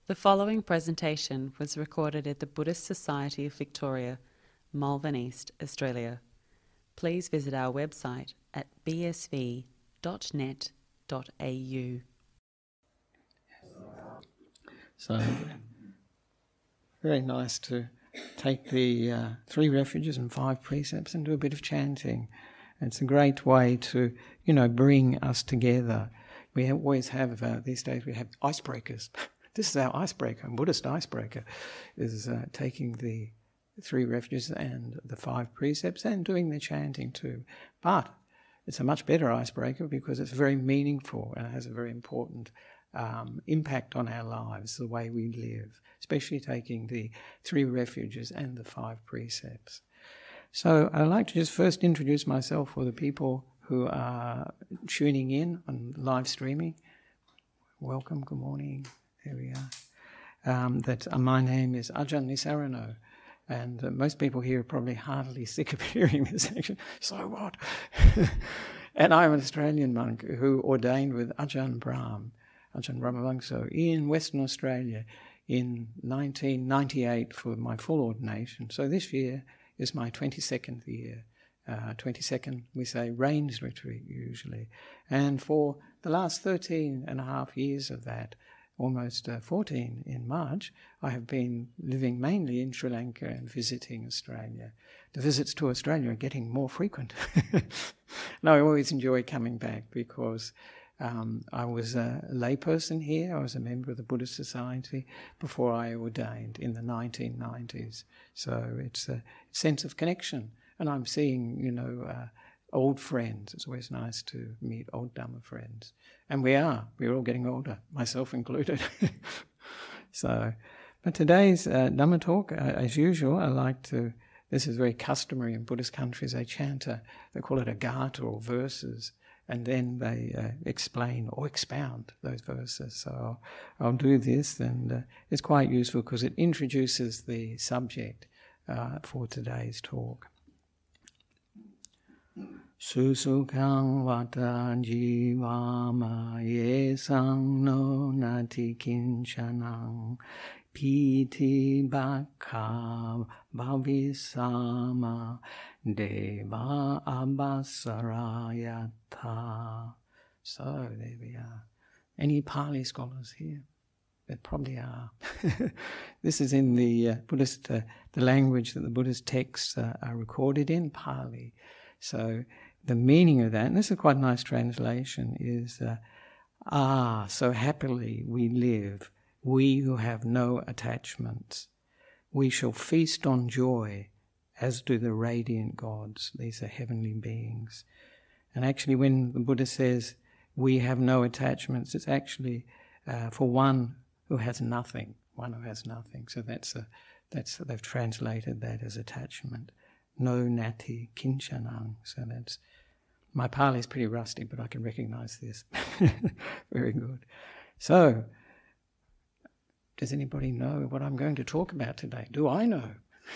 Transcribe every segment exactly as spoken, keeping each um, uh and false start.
The following presentation was recorded at the Buddhist Society of Victoria, Malvern East, Australia. Please visit our website at b s v dot net dot a u. So, very nice to take the uh, three refuges and five precepts and do a bit of chanting. It's a great way to, you know, bring us together. We have, always have, uh, these days we have icebreakers. This is our icebreaker, Buddhist icebreaker, is uh, taking the three refuges and the five precepts and doing the chanting too. But it's a much better icebreaker because it's very meaningful and it has a very important um, impact on our lives, the way we live, especially taking the three refuges and the five precepts. So I'd like to just first introduce myself for the people who are tuning in on live streaming. Welcome, good morning. There we are. Um, that uh, my name is Ajahn Nisarano, and uh, most people here are probably heartily sick of hearing this section. So what? And I'm an Australian monk who ordained with Ajahn Brahm, Ajahn Brahmavamso, in Western Australia in nineteen ninety-eight for my full ordination. So this year is my twenty-second year. Uh, twenty-second, we say, Rains Retreat usually. And for the last thirteen and a half years of that, almost uh, fourteen in March, I have been living mainly in Sri Lanka and visiting Australia. The visits to Australia are getting more frequent. And I always enjoy coming back because um, I was a layperson here. I was a member of the Buddhist Society before I ordained in the nineteen nineties. So it's a sense of connection. And I'm seeing, you know, uh, old friends. It's always nice to meet old Dhamma friends. And we are. We're all getting older, myself included. So, but today's uh, Dhamma talk, uh, as usual, I like to, this is very customary in Buddhist countries, they chant, a, they call it a gata or verses, and then they uh, explain or expound those verses. So I'll, I'll do this, and uh, it's quite useful because it introduces the subject uh, for today's talk. Susukang vata jivama yesang no nati kinchanang piti bhakha bhavisama deva abhasarayatha. So there we are. Any Pali scholars here? There probably are. This is in the uh, Buddhist, uh, the language that the Buddhist texts uh, are recorded in, Pali. So the meaning of that, and this is quite a nice translation, is uh, ah, so happily we live, we who have no attachments. We shall feast on joy, as do the radiant gods. These are heavenly beings. And actually when the Buddha says we have no attachments, it's actually uh, for one who has nothing, one who has nothing. So that's a, that's they've translated that as attachment. No nati kinchanang. So that's, my Pali is pretty rusty, but I can recognize this. Very good. So, does anybody know what I'm going to talk about today? Do I know?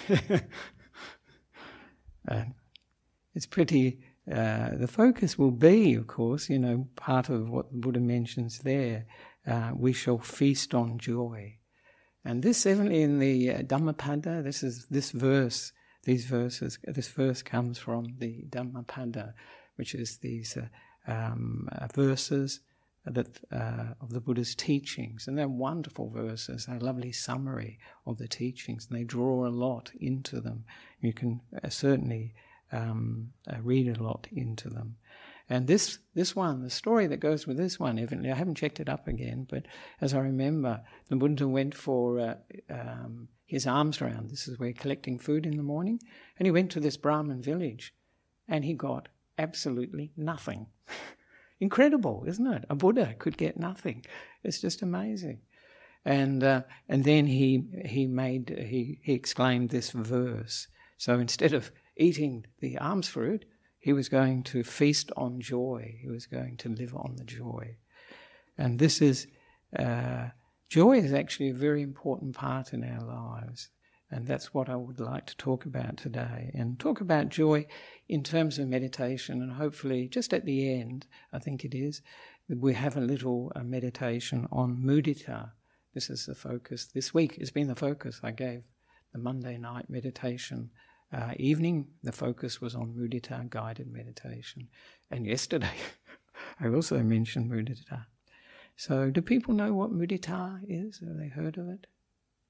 uh, it's pretty, uh, the focus will be, of course, you know, part of what the Buddha mentions there, uh, we shall feast on joy. And this, definitely in the uh, Dhammapada, this is this verse, These verses, this verse comes from the Dhammapada, which is these uh, um, uh, verses that uh, of the Buddha's teachings. And they're wonderful verses, they're a lovely summary of the teachings, and they draw a lot into them. You can uh, certainly um, uh, read a lot into them. And this this one, the story that goes with this one, evidently, I haven't checked it up again, but as I remember, the Buddha went for uh, um, his alms round. This is where collecting food in the morning. And he went to this Brahmin village and he got absolutely nothing. Incredible, isn't it? A Buddha could get nothing. It's just amazing. And uh, and then he he made he, he exclaimed this verse. So instead of eating the alms fruit, he was going to feast on joy. He was going to live on the joy. And this is uh, joy is actually a very important part in our lives. And that's what I would like to talk about today. And talk about joy in terms of meditation. And hopefully, just at the end, I think it is, we have a little uh, meditation on mudita, This is the focus. This week has been the focus. I gave the Monday night meditation uh, evening. The focus was on mudita guided meditation. And yesterday I also mentioned mudita. So do people know what mudita is? Have they heard of it?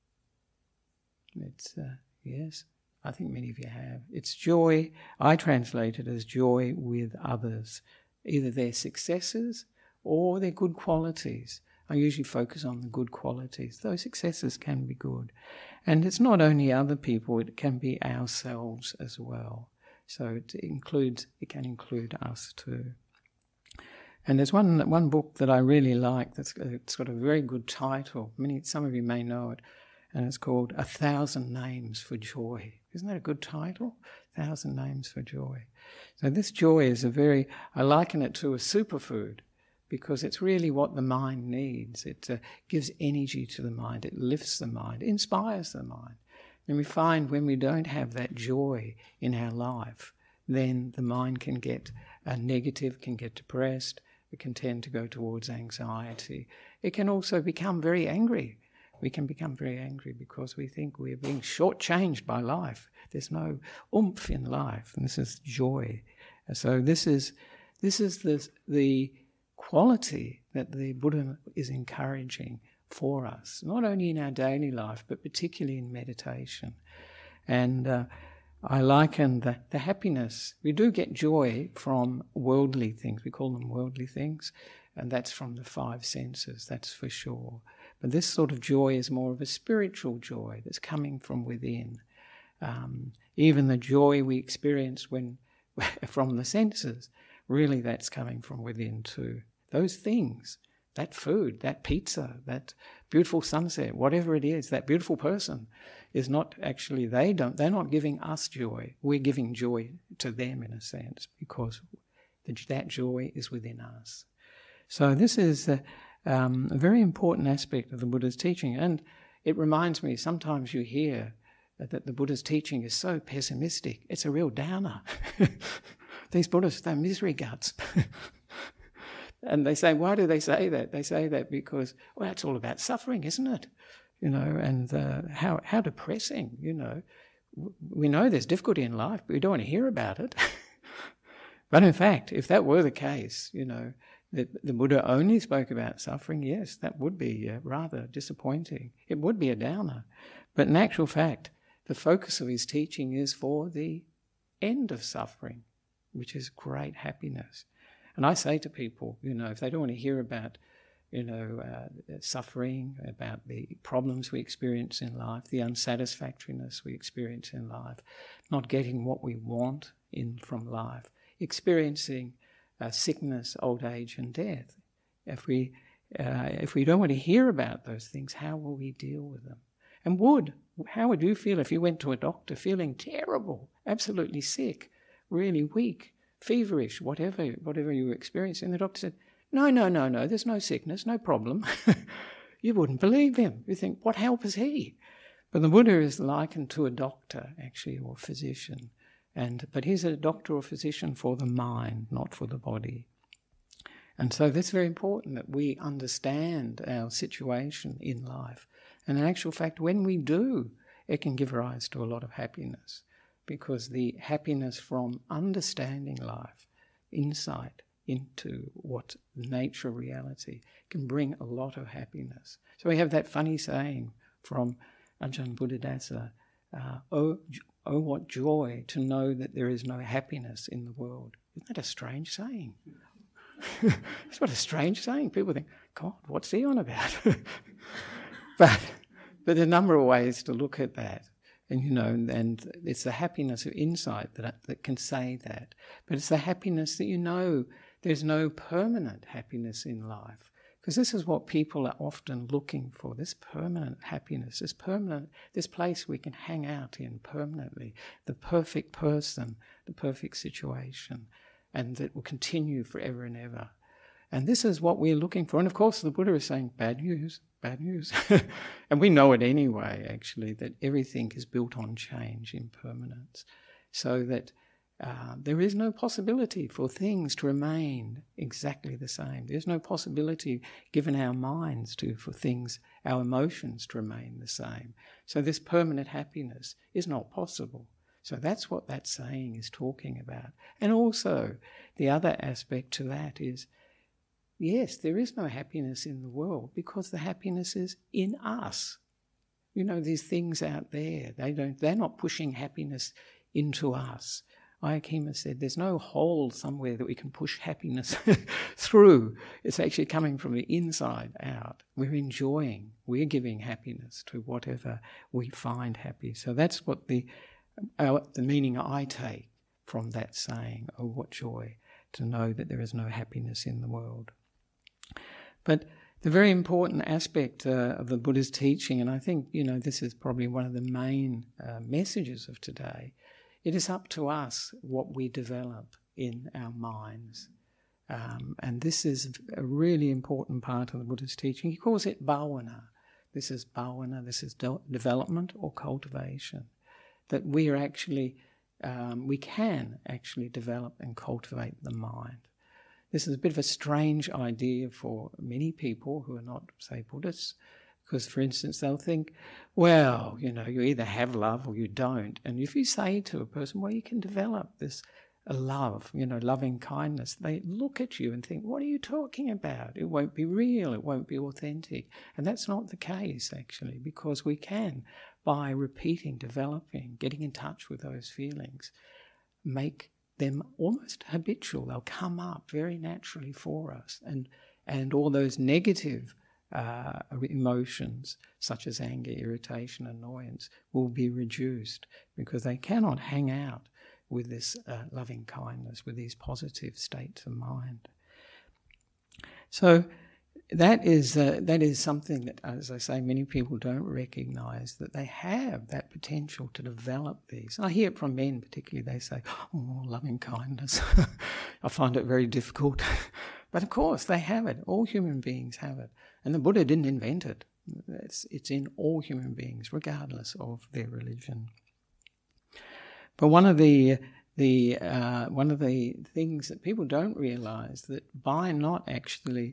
It's, uh, yes, I think many of you have. It's joy. I translate it as joy with others, either their successes or their good qualities. I usually focus on the good qualities. Those successes can be good. And it's not only other people, it can be ourselves as well. So it includes, it can include us too. And there's one one book that I really like that's it's got a very good title. Many, some of you may know it, and it's called A Thousand Names for Joy. Isn't that a good title? A Thousand Names for Joy. So this joy is a very, I liken it to a superfood, because it's really what the mind needs. It uh, gives energy to the mind, it lifts the mind, it inspires the mind. And we find when we don't have that joy in our life, then the mind can get uh, negative, can get depressed, it can tend to go towards anxiety. It can also become very angry. We can become very angry because we think we're being shortchanged by life. There's no oomph in life, and this is joy. So this is this is the the quality that the Buddha is encouraging for us, not only in our daily life, but particularly in meditation. And uh, I liken the, the happiness. We do get joy from worldly things. We call them worldly things, and that's from the five senses, that's for sure. But this sort of joy is more of a spiritual joy that's coming from within. Um, even the joy we experience when from the senses, really that's coming from within too. Those things, that food, that pizza, that beautiful sunset, whatever it is, that beautiful person is not actually, they don't, they're not giving us joy. We're giving joy to them in a sense, because that joy is within us. So this is a, um, a very important aspect of the Buddha's teaching. And it reminds me, sometimes you hear that, that the Buddha's teaching is so pessimistic. It's a real downer. These Buddhists, they're misery guts. And they say, why do they say that? They say that because, well, it's all about suffering, isn't it? You know, and uh, how how depressing, you know. We know there's difficulty in life, but we don't want to hear about it. But in fact, if that were the case, you know, that the Buddha only spoke about suffering, yes, that would be uh, rather disappointing. It would be a downer. But in actual fact, the focus of his teaching is for the end of suffering, which is great happiness. And I say to people, you know, if they don't want to hear about, you know, uh, suffering, about the problems we experience in life, the unsatisfactoriness we experience in life, not getting what we want in from life, experiencing uh, sickness, old age and death. If we, uh, if we don't want to hear about those things, how will we deal with them? And would, how would you feel if you went to a doctor feeling terrible, absolutely sick, really weak, feverish, whatever whatever you were experiencing? The doctor said, no, no, no, no, there's no sickness, no problem. You wouldn't believe him. You think, what help is he? But the Buddha is likened to a doctor, actually, or physician. And but he's a doctor or physician for the mind, not for the body. And so that's very important, that we understand our situation in life. And in actual fact, when we do, it can give rise to a lot of happiness. Because the happiness from understanding life, insight into what the nature of reality, can bring a lot of happiness. So we have that funny saying from Ajahn Buddhadasa, uh, oh, oh, what joy to know that there is no happiness in the world. Isn't that a strange saying? It's what a strange saying. People think, God, what's he on about? but, but there are a number of ways to look at that. And, you know, and it's the happiness of insight that that can say that. But it's the happiness that you know there's no permanent happiness in life. Because this is what people are often looking for, this permanent happiness, this permanent, this place we can hang out in permanently, the perfect person, the perfect situation, and that will continue forever and ever. And this is what we're looking for. And of course the Buddha is saying, bad news, bad news. And we know it anyway, actually, that everything is built on change, impermanence. So that Uh, there is no possibility for things to remain exactly the same. There's no possibility, given our minds, to for things, our emotions, to remain the same. So this permanent happiness is not possible. So that's what that saying is talking about. And also, the other aspect to that is, yes, there is no happiness in the world because the happiness is in us. You know, these things out there, they don't, they're not pushing happiness into us. Ayakema said there's no hole somewhere that we can push happiness through. It's actually coming from the inside out. We're enjoying, we're giving happiness to whatever we find happy. So that's what the, uh, the meaning I take from that saying, oh, what joy to know that there is no happiness in the world. But the very important aspect uh, of the Buddha's teaching, and I think, you know, this is probably one of the main uh, messages of today, it is up to us what we develop in our minds. Um, and this is a really important part of the Buddha's teaching. He calls it bhavana. This is bhavana, this is de- development or cultivation. That we are actually, um, we can actually develop and cultivate the mind. This is a bit of a strange idea for many people who are not, say, Buddhists. Because, for instance, they'll think, well, you know, you either have love or you don't. And if you say to a person, well, you can develop this uh, love, you know, loving kindness, they look at you and think, what are you talking about? It won't be real, it won't be authentic. And that's not the case, actually, because we can, by repeating, developing, getting in touch with those feelings, make them almost habitual. They'll come up very naturally for us. And, and all those negative Uh, emotions such as anger, irritation, annoyance will be reduced because they cannot hang out with this uh, loving kindness, with these positive states of mind. So that is uh, that is something that, as I say, many people don't recognise, that they have that potential to develop these. And I hear it from men particularly. They say, oh, loving kindness. I find it very difficult. But of course, they have it. All human beings have it. And the Buddha didn't invent it. It's, it's in all human beings, regardless of their religion. But one of the the uh, one of the things that people don't realise, that by not actually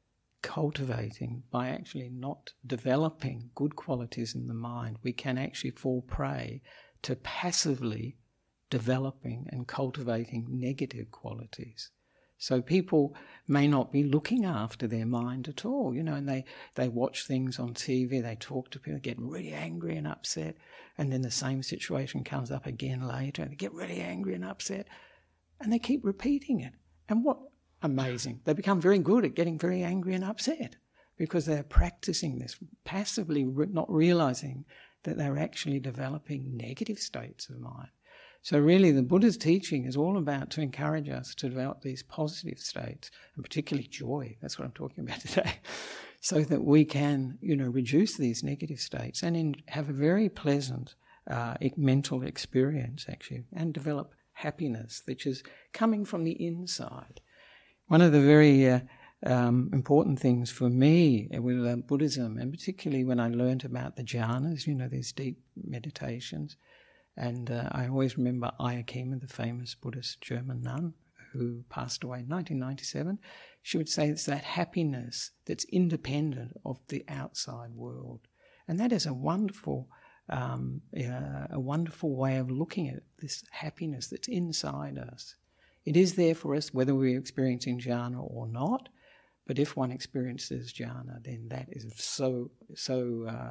cultivating, by actually not developing good qualities in the mind, we can actually fall prey to passively developing and cultivating negative qualities. So people may not be looking after their mind at all, you know, and they, they watch things on T V, they talk to people, get really angry and upset, and then the same situation comes up again later, and they get really angry and upset, and they keep repeating it. And what amazing, they become very good at getting very angry and upset because they're practicing this, passively not realising that they're actually developing negative states of mind. So really the Buddha's teaching is all about to encourage us to develop these positive states, and particularly joy, that's what I'm talking about today, so that we can, you know, reduce these negative states and in, have a very pleasant uh, mental experience actually, and develop happiness, which is coming from the inside. One of the very uh, um, important things for me with uh, Buddhism, and particularly when I learned about the jhanas, you know, these deep meditations, and uh, I always remember Ayakema, the famous Buddhist German nun who passed away in nineteen ninety-seven. She would say it's that happiness that's independent of the outside world. And that is a wonderful, um, uh, a wonderful way of looking at this happiness that's inside us. It is there for us whether we're experiencing jhana or not, but if one experiences jhana, then that is so, so uh,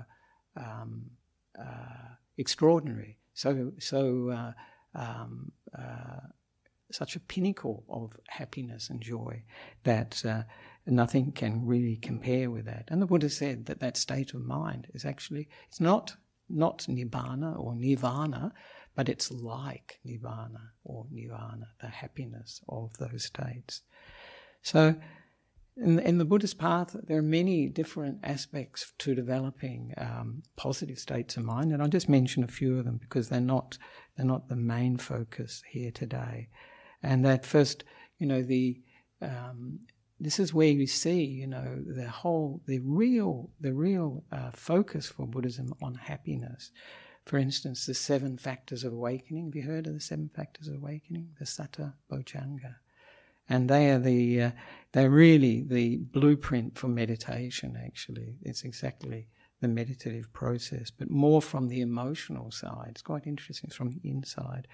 um, uh, extraordinary. So, so uh, um, uh, such a pinnacle of happiness and joy that uh, nothing can really compare with that. And the Buddha said that that state of mind is actually, it's not, not nibbana or nirvana, but it's like nibbana or nirvana, the happiness of those states. So in, in the Buddhist path, there are many different aspects to developing um, positive states of mind, and I'll just mention a few of them because they're not they're not the main focus here today. And that first, you know, the um, this is where you see, you know, the whole the real the real uh, focus for Buddhism on happiness. For instance, the seven factors of awakening. Have you heard of the seven factors of awakening? The Satta Bojjhanga. And they are the, uh, they're really the blueprint for meditation, actually. It's exactly the meditative process, but more from the emotional side. It's quite interesting, it's from the inside.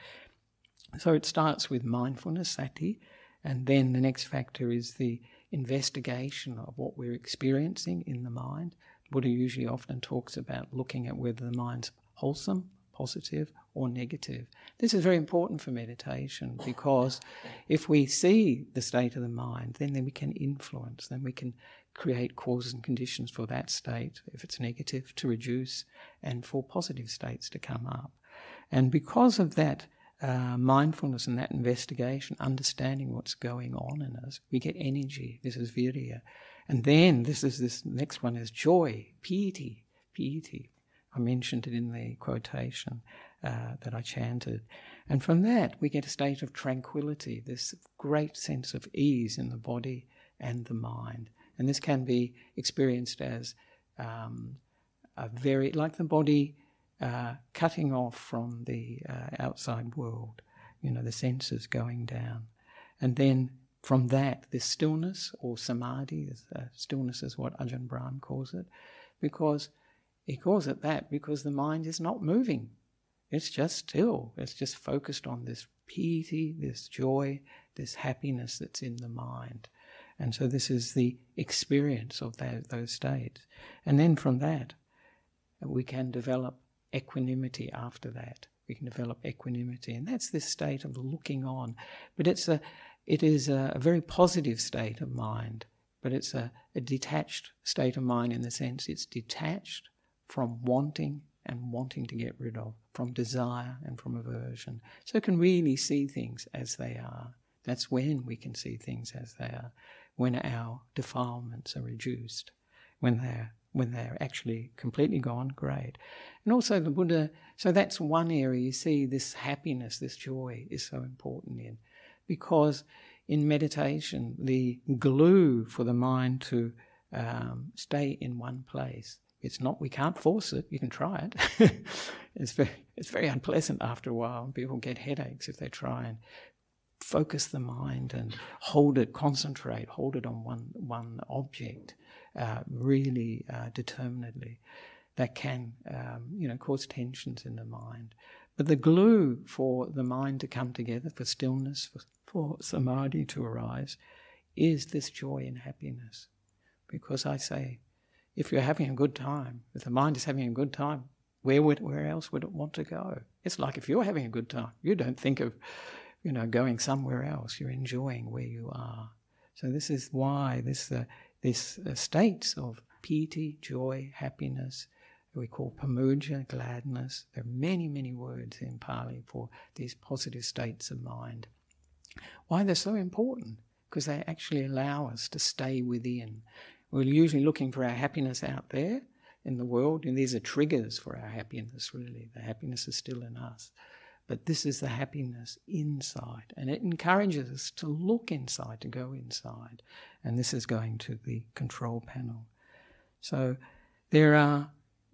So it starts with mindfulness, sati, and then the next factor is the investigation of what we're experiencing in the mind. Buddha usually often talks about looking at whether the mind's wholesome, positive, or negative. This is very important for meditation, because if we see the state of the mind, then, then we can influence, then we can create causes and conditions for that state, if it's negative, to reduce, and for positive states to come up. And because of that uh, mindfulness and that investigation, understanding what's going on in us, we get energy. This is virya. And then this is this next one is joy, piti, piti. I mentioned it in the quotation uh, that I chanted. And from that, we get a state of tranquility, this great sense of ease in the body and the mind. And this can be experienced as um, a very, like the body uh, cutting off from the uh, outside world, you know, the senses going down. And then from that, this stillness, or samadhi, uh, stillness is what Ajahn Brahm calls it, because he calls it that because the mind is not moving. It's just still. It's just focused on this piti, this joy, this happiness that's in the mind. And so this is the experience of that, those states. And then from that, we can develop equanimity after that. We can develop equanimity. And that's this state of looking on. But it's a, it is a, a very positive state of mind. But it's a, a detached state of mind in the sense it's detached from wanting and wanting to get rid of, from desire and from aversion. So it can really see things as they are. That's when we can see things as they are, when our defilements are reduced, when they're when they're actually completely gone, great. And also the Buddha, so that's one area you see this happiness, this joy is so important in, because in meditation, the glue for the mind to um, stay in one place, it's not, we can't force it, you can try it. it's, very, it's very unpleasant after a while, and people get headaches if they try and focus the mind and hold it, concentrate, hold it on one one object uh, really uh, determinedly. That can, um, you know, cause tensions in the mind. But the glue for the mind to come together, for stillness, for, for samadhi to arise, is this joy and happiness. Because I say, if you're having a good time, if the mind is having a good time, where would where else would it want to go? It's like if you're having a good time, you don't think of, you know, going somewhere else. You're enjoying where you are. So this is why this uh, this uh, states of piti, joy, happiness, we call pamudja, gladness. There are many, many words in Pali for these positive states of mind. Why they're so important? Because they actually allow us to stay within. We're usually looking for our happiness out there in the world, and these are triggers for our happiness, really. The happiness is still in us. But this is the happiness inside, and it encourages us to look inside, to go inside. And this is going to the control panel. So there are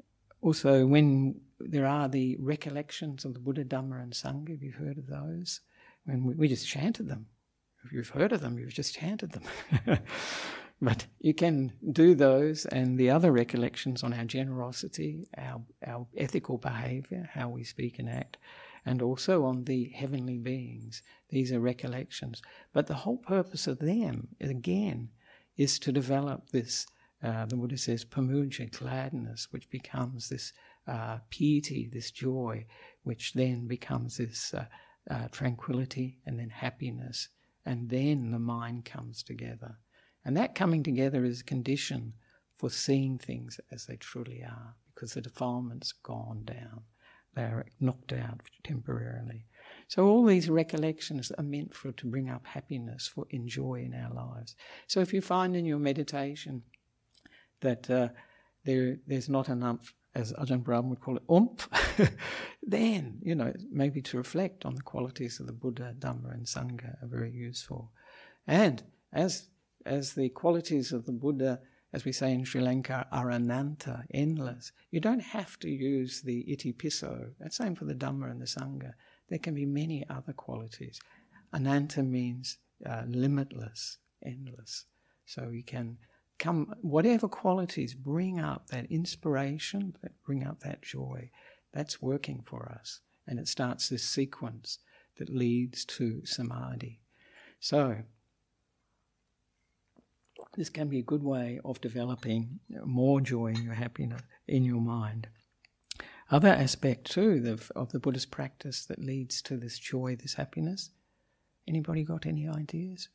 also, when there are the recollections of the Buddha, Dhamma and Sangha, have you heard of those? When we, we just chanted them. If you've heard of them, you've just chanted them. But you can do those and the other recollections on our generosity, our, our ethical behaviour, how we speak and act, and also on the heavenly beings. These are recollections. But the whole purpose of them, again, is to develop this, uh, the Buddha says, pamudja, gladness, which becomes this uh, piti, this joy, which then becomes this uh, uh, tranquility and then happiness. And then the mind comes together. And that coming together is a condition for seeing things as they truly are, because the defilement's gone down. They're knocked out temporarily. So all these recollections are meant for to bring up happiness, for enjoy in our lives. So if you find in your meditation that uh, there there's not enough, as Ajahn Brahm would call it, oomph, then, you know, maybe to reflect on the qualities of the Buddha, Dhamma and Sangha are very useful. And as as the qualities of the Buddha, as we say in Sri Lanka, are ananta, endless. You don't have to use the itipiso. That's same for the Dhamma and the Sangha. There can be many other qualities. Ananta means uh, limitless, endless. So you can come, whatever qualities bring up that inspiration, that bring up that joy, that's working for us. And it starts this sequence that leads to samadhi. So this can be a good way of developing more joy in your happiness, in your mind. Other aspect too of, of the Buddhist practice that leads to this joy, this happiness. Anybody got any ideas?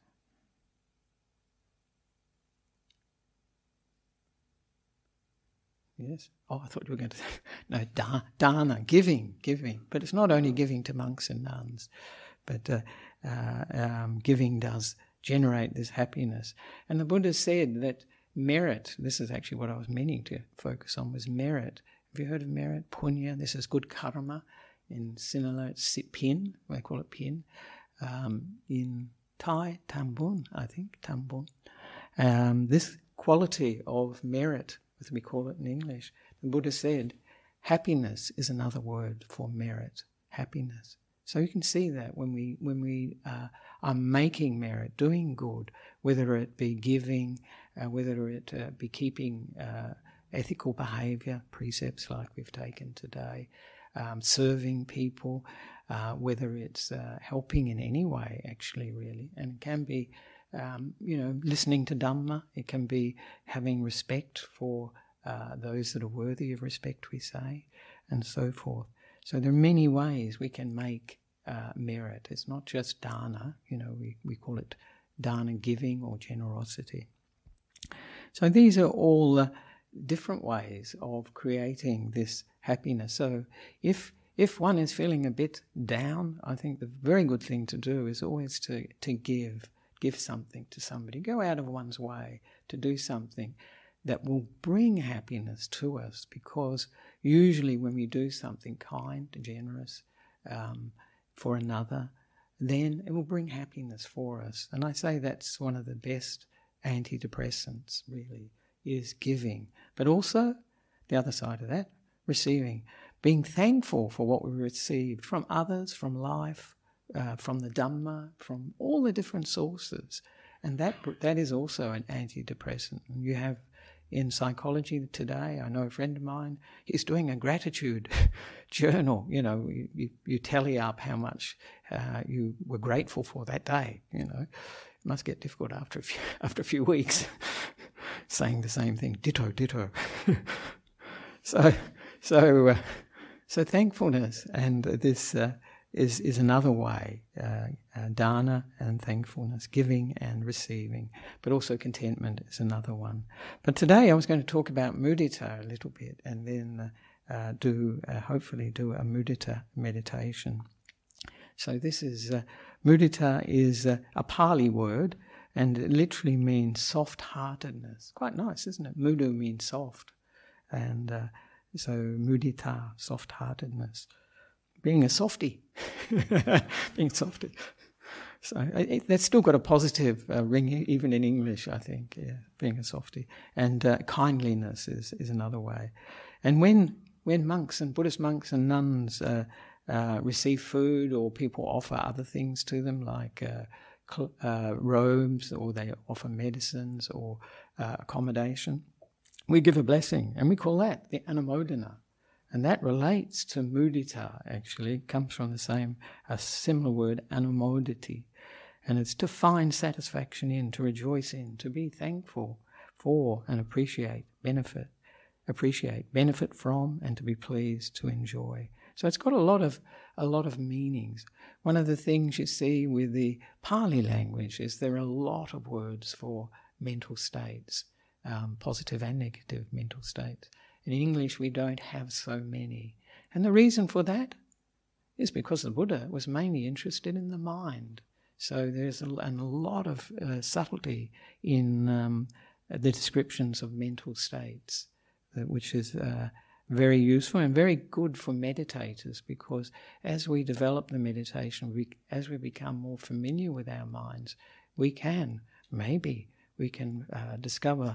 Yes? Oh, I thought you were going to say, no, da, dana, giving, giving. But it's not only giving to monks and nuns, but uh, uh, um, giving does generate this happiness. And the Buddha said that merit, this is actually what I was meaning to focus on, was merit. Have you heard of merit? Punya, this is good karma. In Sinhala, it's pin, they call it pin. Um, in Thai, tambun, I think, tambun. Um, this quality of merit, as we call it in English, the Buddha said, happiness is another word for merit, happiness. So you can see that when we when we uh, are making merit, doing good, whether it be giving, uh, whether it uh, be keeping uh, ethical behaviour, precepts like we've taken today, um, serving people, uh, whether it's uh, helping in any way, actually, really, and it can be, um, you know, listening to Dhamma. It can be having respect for uh, those that are worthy of respect, we say, and so forth. So there are many ways we can make uh, merit. It's not just dana, you know, we, we call it dana giving or generosity. So these are all uh, different ways of creating this happiness. So if if one is feeling a bit down, I think the very good thing to do is always to, to give, give something to somebody. Go out of one's way to do something that will bring happiness to us, because usually when we do something kind, generous um, for another, then it will bring happiness for us. And I say that's one of the best antidepressants, really, is giving. But also, the other side of that, receiving. Being thankful for what we received from others, from life, uh, from the Dhamma, from all the different sources. And that that is also an antidepressant. And you have in psychology today, I know a friend of mine, he's doing a gratitude journal. You know, you, you, you tally up how much uh, you were grateful for that day, you know. It must get difficult after a few, after a few weeks saying the same thing, ditto, ditto. so, so, uh, so thankfulness and this uh, is is another way, uh, uh, dana and thankfulness, giving and receiving, but also contentment is another one. But today I was going to talk about mudita a little bit, and then uh, uh, do uh, hopefully do a mudita meditation. So this is uh, mudita is uh, a Pali word, and it literally means soft-heartedness. Quite nice, isn't it? Mudu means soft, and uh, so mudita, soft-heartedness. Being a softie, being softy. So it, that's still got a positive uh, ring, even in English, I think, yeah, being a softie. And uh, kindliness is, is another way. And when when monks and Buddhist monks and nuns uh, uh, receive food, or people offer other things to them, like uh, cl- uh, robes, or they offer medicines or uh, accommodation, we give a blessing, and we call that the anumodana. And that relates to mudita, actually. It comes from the same, a similar word, anumodati. And it's to find satisfaction in, to rejoice in, to be thankful for and appreciate, benefit, appreciate, benefit from, and to be pleased to enjoy. So it's got a lot of a lot of meanings. One of the things you see with the Pali language is there are a lot of words for mental states, um, positive and negative mental states. In English, we don't have so many. And the reason for that is because the Buddha was mainly interested in the mind. So there's a, a lot of uh, subtlety in um, the descriptions of mental states, uh, which is uh, very useful and very good for meditators, because as we develop the meditation, we, as we become more familiar with our minds, we can, maybe, we can uh, discover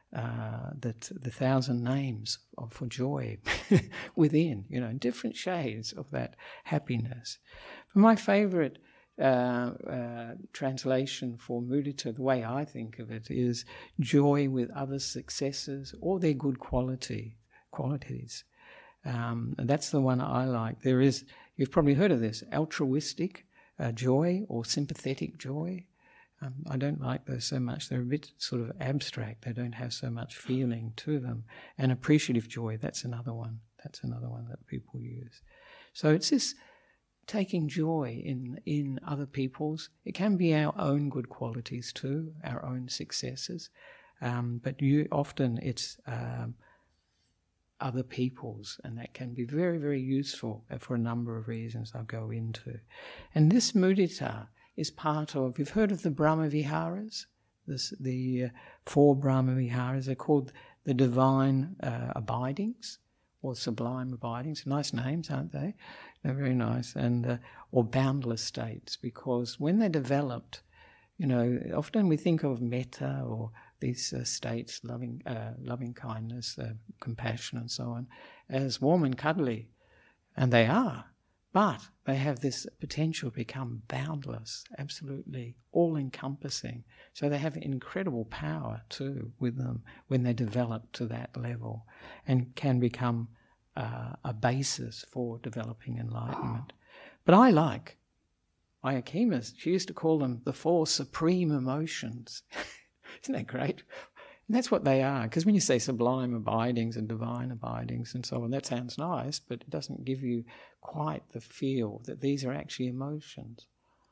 uh, that the thousand names of, for joy within, you know, different shades of that happiness. But my favourite uh, uh, translation for mudita, the way I think of it, is joy with others' successes or their good quality qualities. Um, and that's the one I like. There is, you've probably heard of this, altruistic uh, joy or sympathetic joy. Um, I don't like those so much. They're a bit sort of abstract. They don't have so much feeling to them. And appreciative joy, that's another one. That's another one that people use. So it's this taking joy in in other people's. It can be our own good qualities too, our own successes. Um, but you often it's um, other people's, and that can be very, very useful for a number of reasons I'll go into. And this mudita is part of, you've heard of the Brahma Viharas? This, the uh, four Brahma Viharas, they're called the divine uh, abidings or sublime abidings. Nice names, aren't they? They're very nice. And uh, or boundless states, because when they're developed, you know, often we think of metta or these uh, states, loving, uh, loving kindness, uh, compassion and so on, as warm and cuddly, and they are. But they have this potential to become boundless, absolutely all-encompassing. So they have incredible power too with them when they develop to that level, and can become uh, a basis for developing enlightenment. But I like Ayya she used to call them the four supreme emotions. Isn't that great? And that's what they are, because when you say sublime abidings and divine abidings and so on, that sounds nice, but it doesn't give you quite the feel that these are actually emotions.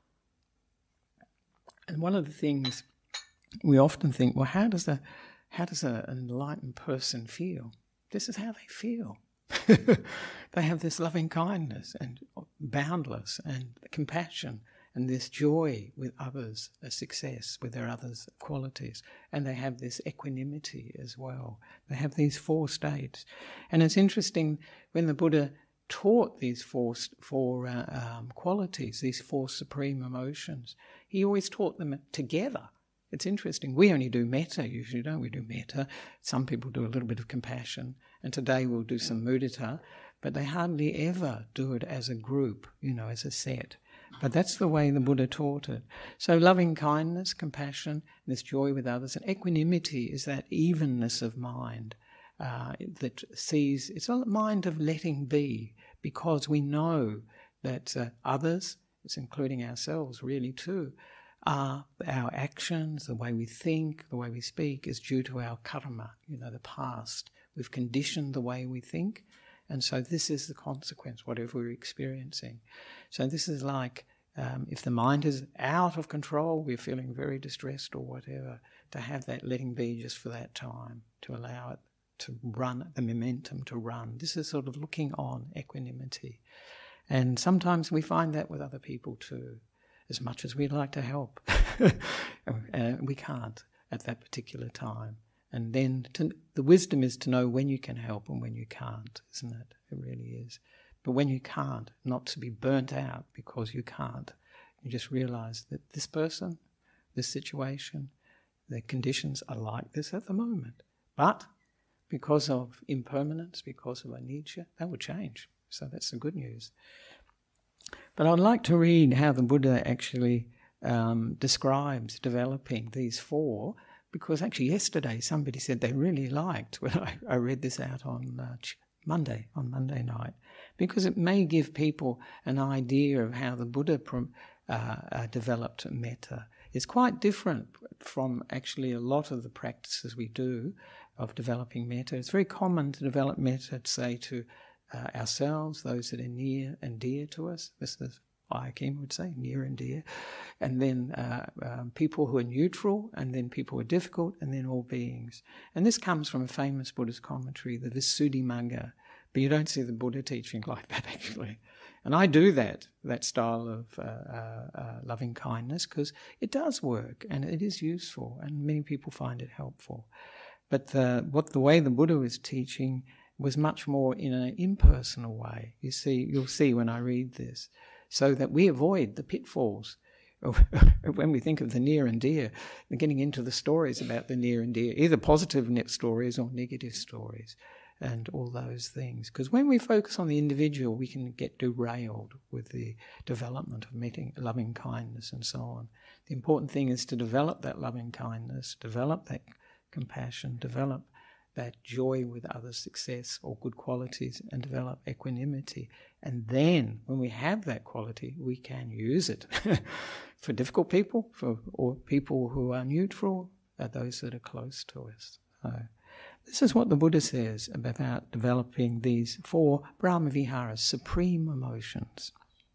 And one of the things we often think, well, how does a how does a, an enlightened person feel? This is how they feel. They have this loving kindness and boundless and compassion and this joy with others, a success with their others' qualities. And they have this equanimity as well. They have these four states. And it's interesting, when the Buddha taught these four, four uh, um, qualities, these four supreme emotions, he always taught them together. It's interesting. We only do metta usually, don't we? Do metta. Some people do a little bit of compassion. And today we'll do some mudita. But they hardly ever do it as a group, you know, as a set. But that's the way the Buddha taught it. So loving kindness, compassion, this joy with others, and equanimity is that evenness of mind uh, that sees, it's a mind of letting be, because we know that uh, others, it's including ourselves really too, are our actions, the way we think, the way we speak is due to our karma, you know, the past. We've conditioned the way we think. And so this is the consequence, whatever we're experiencing. So this is like um, if the mind is out of control, we're feeling very distressed or whatever, to have that letting be just for that time, to allow it to run, the momentum to run. This is sort of looking on, equanimity. And sometimes we find that with other people too, as much as we'd like to help. uh, we can't at that particular time. And then to, the wisdom is to know when you can help and when you can't, isn't it? It really is. But when you can't, not to be burnt out because you can't. You just realise that this person, this situation, the conditions are like this at the moment. But because of impermanence, because of anicca, that will change. So that's the good news. But I'd like to read how the Buddha actually um, describes developing these four, because actually yesterday somebody said they really liked when I, I read this out on uh, Monday, on Monday night, because it may give people an idea of how the Buddha prom, uh, uh, developed metta. It's quite different from actually a lot of the practices we do of developing metta. It's very common to develop metta, say, to uh, ourselves, those that are near and dear to us. This is Ayya would say, near and dear, and then uh, um, people who are neutral, and then people who are difficult, and then all beings. And this comes from a famous Buddhist commentary, the Visuddhimagga, but you don't see the Buddha teaching like that actually. And I do that, that style of uh, uh, uh, loving kindness, because it does work and it is useful, and many people find it helpful. But the, what the way the Buddha was teaching was much more in an impersonal way. You see, you'll see when I read this. So that we avoid the pitfalls when we think of the near and dear, we're getting into the stories about the near and dear, either positive net stories or negative stories, and all those things. Because when we focus on the individual, we can get derailed with the development of meeting, loving kindness and so on. The important thing is to develop that loving kindness, develop that compassion, develop that joy with others' success or good qualities, and develop equanimity. And then, when we have that quality, we can use it for difficult people, for or people who are neutral, or those that are close to us. So, this is what the Buddha says about developing these four Brahmaviharas, supreme emotions.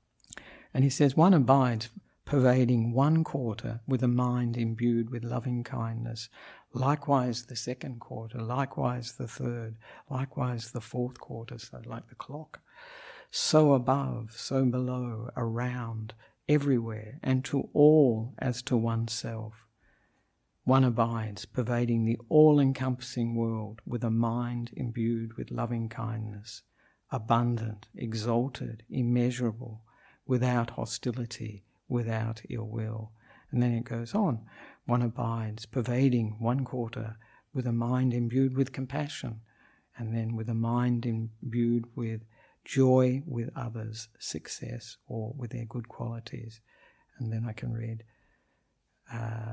And he says, one abides pervading one quarter with a mind imbued with loving kindness, likewise the second quarter, likewise the third, likewise the fourth quarter, so like the clock. So above, so below, around, everywhere, and to all as to oneself. One abides, pervading the all-encompassing world with a mind imbued with loving kindness, abundant, exalted, immeasurable, without hostility, without ill will. And then it goes on. One abides, pervading one quarter with a mind imbued with compassion, and then with a mind imbued with joy with others' success or with their good qualities. And then I can read, uh,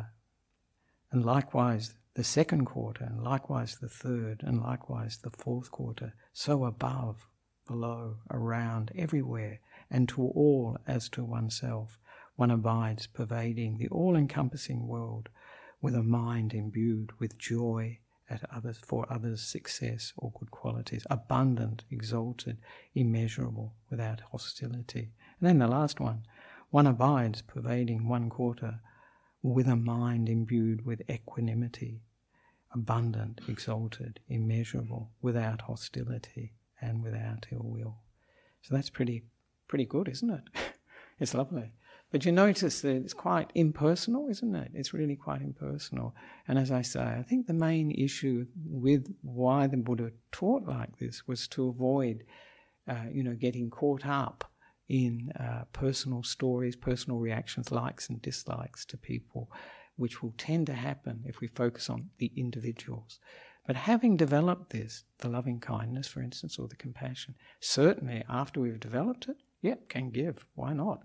and likewise the second quarter, and likewise the third, and likewise the fourth quarter, so above, below, around, everywhere, and to all as to oneself. One abides, pervading the all-encompassing world with a mind imbued with joy at others for others' success or good qualities, abundant, exalted, immeasurable, without hostility. And then the last one, one abides, pervading one quarter with a mind imbued with equanimity, abundant, exalted, immeasurable, without hostility and without ill will. So that's pretty, pretty good, isn't it? It's lovely. But you notice that it's quite impersonal, isn't it? It's really quite impersonal. And as I say, I think the main issue with why the Buddha taught like this was to avoid, uh, you know, getting caught up in uh, personal stories, personal reactions, likes and dislikes to people, which will tend to happen if we focus on the individuals. But having developed this, the loving kindness, for instance, or the compassion, certainly after we've developed it, yep, can give. Why not?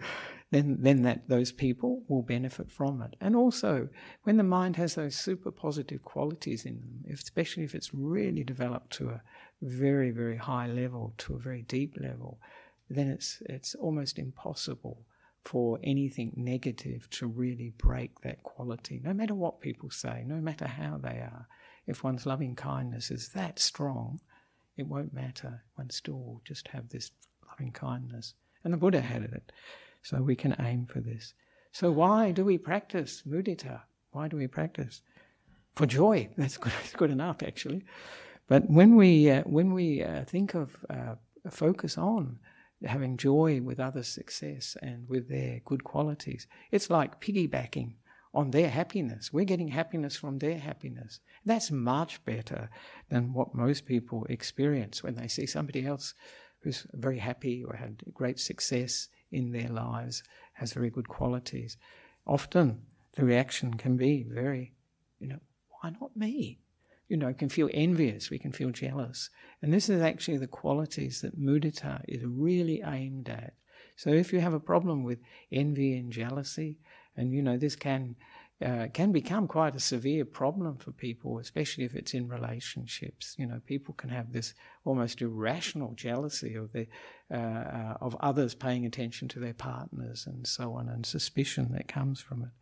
then then that those people will benefit from it. And also, when the mind has those super positive qualities in them, especially if it's really developed to a very, very high level, to a very deep level, then it's it's almost impossible for anything negative to really break that quality, no matter what people say, no matter how they are. If one's loving kindness is that strong, it won't matter. One still will just have this loving kindness. And the Buddha had it. So we can aim for this. So why do we practice mudita? Why do we practice? For joy. That's good, that's good enough, actually. But when we uh, when we uh, think of uh, focus on having joy with others' success and with their good qualities, it's like piggybacking on their happiness. We're getting happiness from their happiness. That's much better than what most people experience when they see somebody else who's very happy or had great success in their lives, has very good qualities. Often the reaction can be very, you know, why not me? You know, can feel envious, we can feel jealous. And this is actually the qualities that mudita is really aimed at. So if you have a problem with envy and jealousy, and you know, this can uh, can become quite a severe problem for people, especially if it's in relationships. You know, people can have this almost irrational jealousy of the uh, uh, of others paying attention to their partners and so on, and suspicion that comes from it.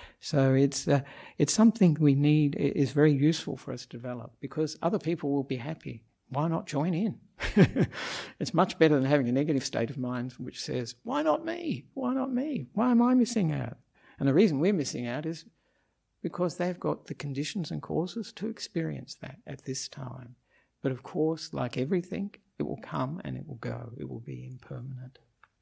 So it's uh, it's something we need, it is very useful for us to develop, because other people will be happy. Why not join in? It's much better than having a negative state of mind which says, why not me? Why not me? Why am I missing out? And the reason we're missing out is because they've got the conditions and causes to experience that at this time. But of course, like everything, it will come and it will go. It will be impermanent.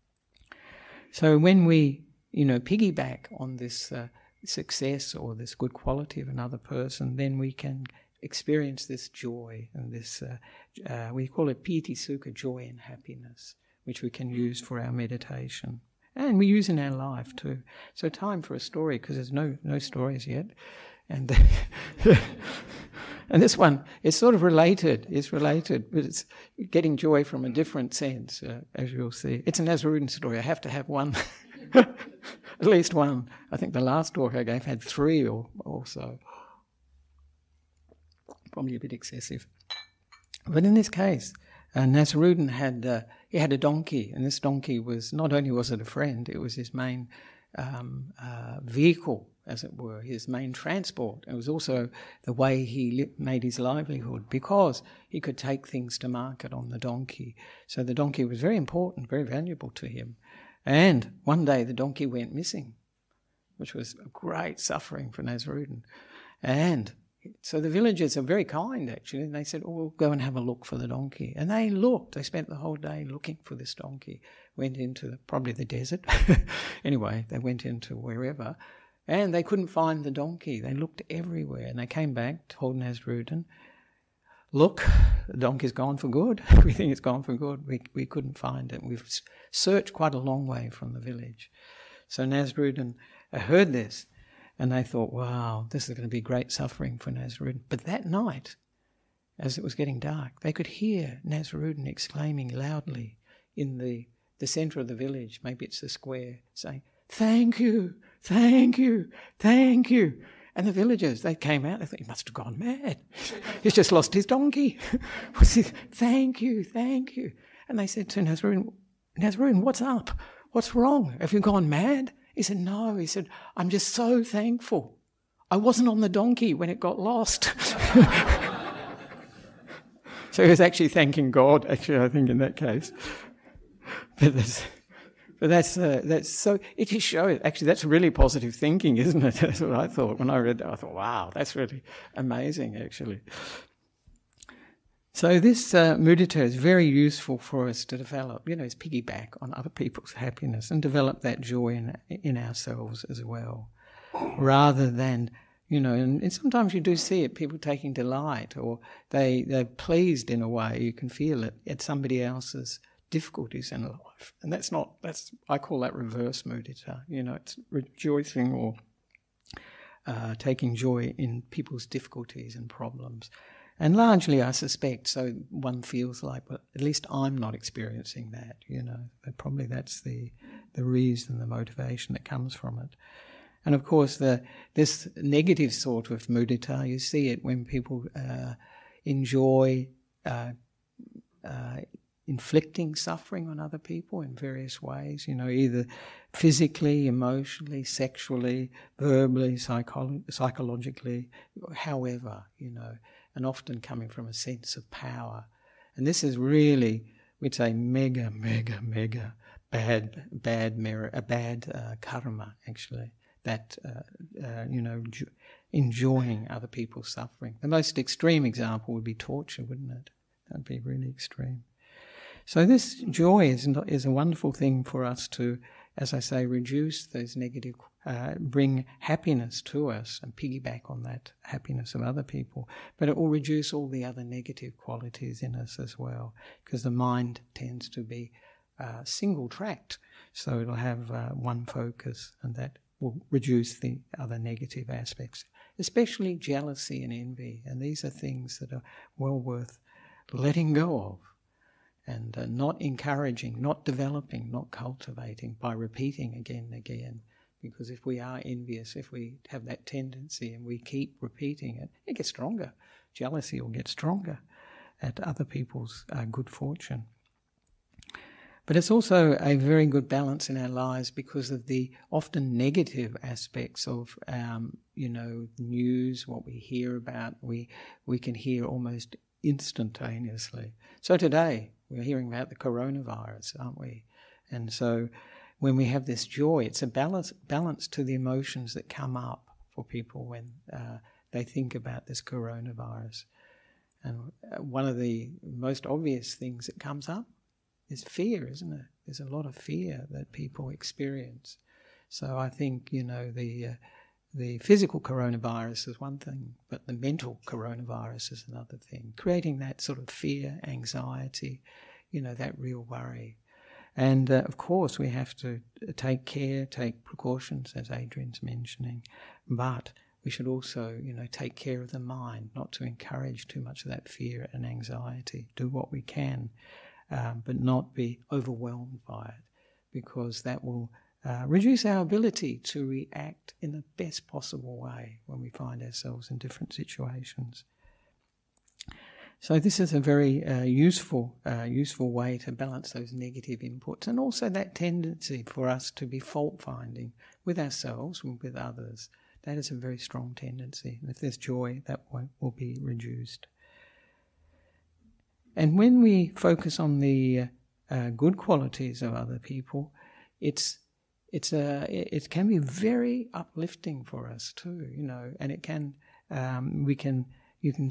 So when we, you know, piggyback on this uh, success or this good quality of another person, then we can experience this joy and this, uh, uh, we call it piti sukha, joy and happiness, which we can use for our meditation. and we use in our life too. So time for a story, because there's no no stories yet. And and this one is sort of related, it's related, but it's getting joy from a different sense, uh, as you'll see. It's a Nasrudin story. I have to have one, at least one. I think the last talk I gave had three or, or so. Probably a bit excessive. But in this case, uh, Nasrudin had, uh, he had a donkey, and this donkey was, not only was it a friend, it was his main um, uh, vehicle, as it were, his main transport. It was also the way he li- made his livelihood, because he could take things to market on the donkey. So the donkey was very important, very valuable to him. And one day the donkey went missing, which was a great suffering for Nasrudin. And so the villagers are very kind, actually, and they said, oh, we'll go and have a look for the donkey. And they looked, they spent the whole day looking for this donkey, went into the, probably the desert. Anyway, they went into wherever, and they couldn't find the donkey. They looked everywhere, and they came back, told Nasrudin, look, the donkey's gone for good. We think it's gone for good. We we couldn't find it. We've searched quite a long way from the village. So Nasrudin heard this, and they thought, wow, this is going to be great suffering for Nasrudin. But that night, as it was getting dark, they could hear Nasrudin exclaiming loudly in the, the centre of the village, maybe it's the square, saying, thank you, thank you, thank you. And the villagers, they came out, they thought, he must have gone mad. He's just lost his donkey. Thank you, thank you. And they said to Nasrudin, Nasrudin, what's up? What's wrong? Have you gone mad? He said, no. He said, I'm just so thankful. I wasn't on the donkey when it got lost. So he was actually thanking God, actually, I think, in that case. But that's, but that's, uh, that's so, it just shows, actually, that's really positive thinking, isn't it? That's what I thought. When I read that, I thought, wow, that's really amazing, actually. So this uh, mudita is very useful for us to develop, you know, as piggyback on other people's happiness and develop that joy in, in ourselves as well, rather than, you know, and, and sometimes you do see it, people taking delight, or they, they're pleased in a way, you can feel it, at somebody else's difficulties in life. And that's not, that's, I call that reverse mudita, you know, it's rejoicing or uh, taking joy in people's difficulties and problems. And largely, I suspect, so one feels like, well, at least I'm not experiencing that, you know. But probably that's the the reason, the motivation that comes from it. And of course, the this negative sort of mudita, you see it when people uh, enjoy uh, uh, inflicting suffering on other people in various ways, you know, either physically, emotionally, sexually, verbally, psycholo- psychologically, however, you know, and often coming from a sense of power. And this is really, we'd say, mega, mega, mega bad, bad merit, a bad uh, karma, actually, that, uh, uh, you know, jo- enjoying other people's suffering. The most extreme example would be torture, wouldn't it? That'd be really extreme. So this joy is, is a wonderful thing for us to, as I say, reduce those negative, uh, bring happiness to us and piggyback on that happiness of other people. But it will reduce all the other negative qualities in us as well, because the mind tends to be uh, single-tracked. So it'll have uh, one focus, and that will reduce the other negative aspects, especially jealousy and envy. And these are things that are well worth letting go of. And uh, not encouraging, not developing, not cultivating by repeating again and again. Because if we are envious, if we have that tendency and we keep repeating it, it gets stronger. Jealousy will get stronger at other people's uh, good fortune. But it's also a very good balance in our lives because of the often negative aspects of, um, you know, news, what we hear about. We we can hear almost instantaneously. So today, we're hearing about the coronavirus, aren't we? And so when we have this joy, it's a balance, balance to the emotions that come up for people when uh, they think about this coronavirus. And one of the most obvious things that comes up is fear, isn't it? There's a lot of fear that people experience. So I think, you know, the uh, the physical coronavirus is one thing, but the mental coronavirus is another thing. Creating that sort of fear, anxiety, you know, that real worry. And uh, of course we have to take care, take precautions, as Adrian's mentioning, but we should also, you know, take care of the mind, not to encourage too much of that fear and anxiety. Do what we can, um, but not be overwhelmed by it, because that will uh, reduce our ability to react in the best possible way when we find ourselves in different situations. So this is a very uh, useful, uh, useful way to balance those negative inputs, and also that tendency for us to be fault-finding with ourselves and with others. That is a very strong tendency. And if there's joy, that will, will be reduced. And when we focus on the uh, uh, good qualities of other people, it's it's a it can be very uplifting for us too, you know. And it can um, we can you can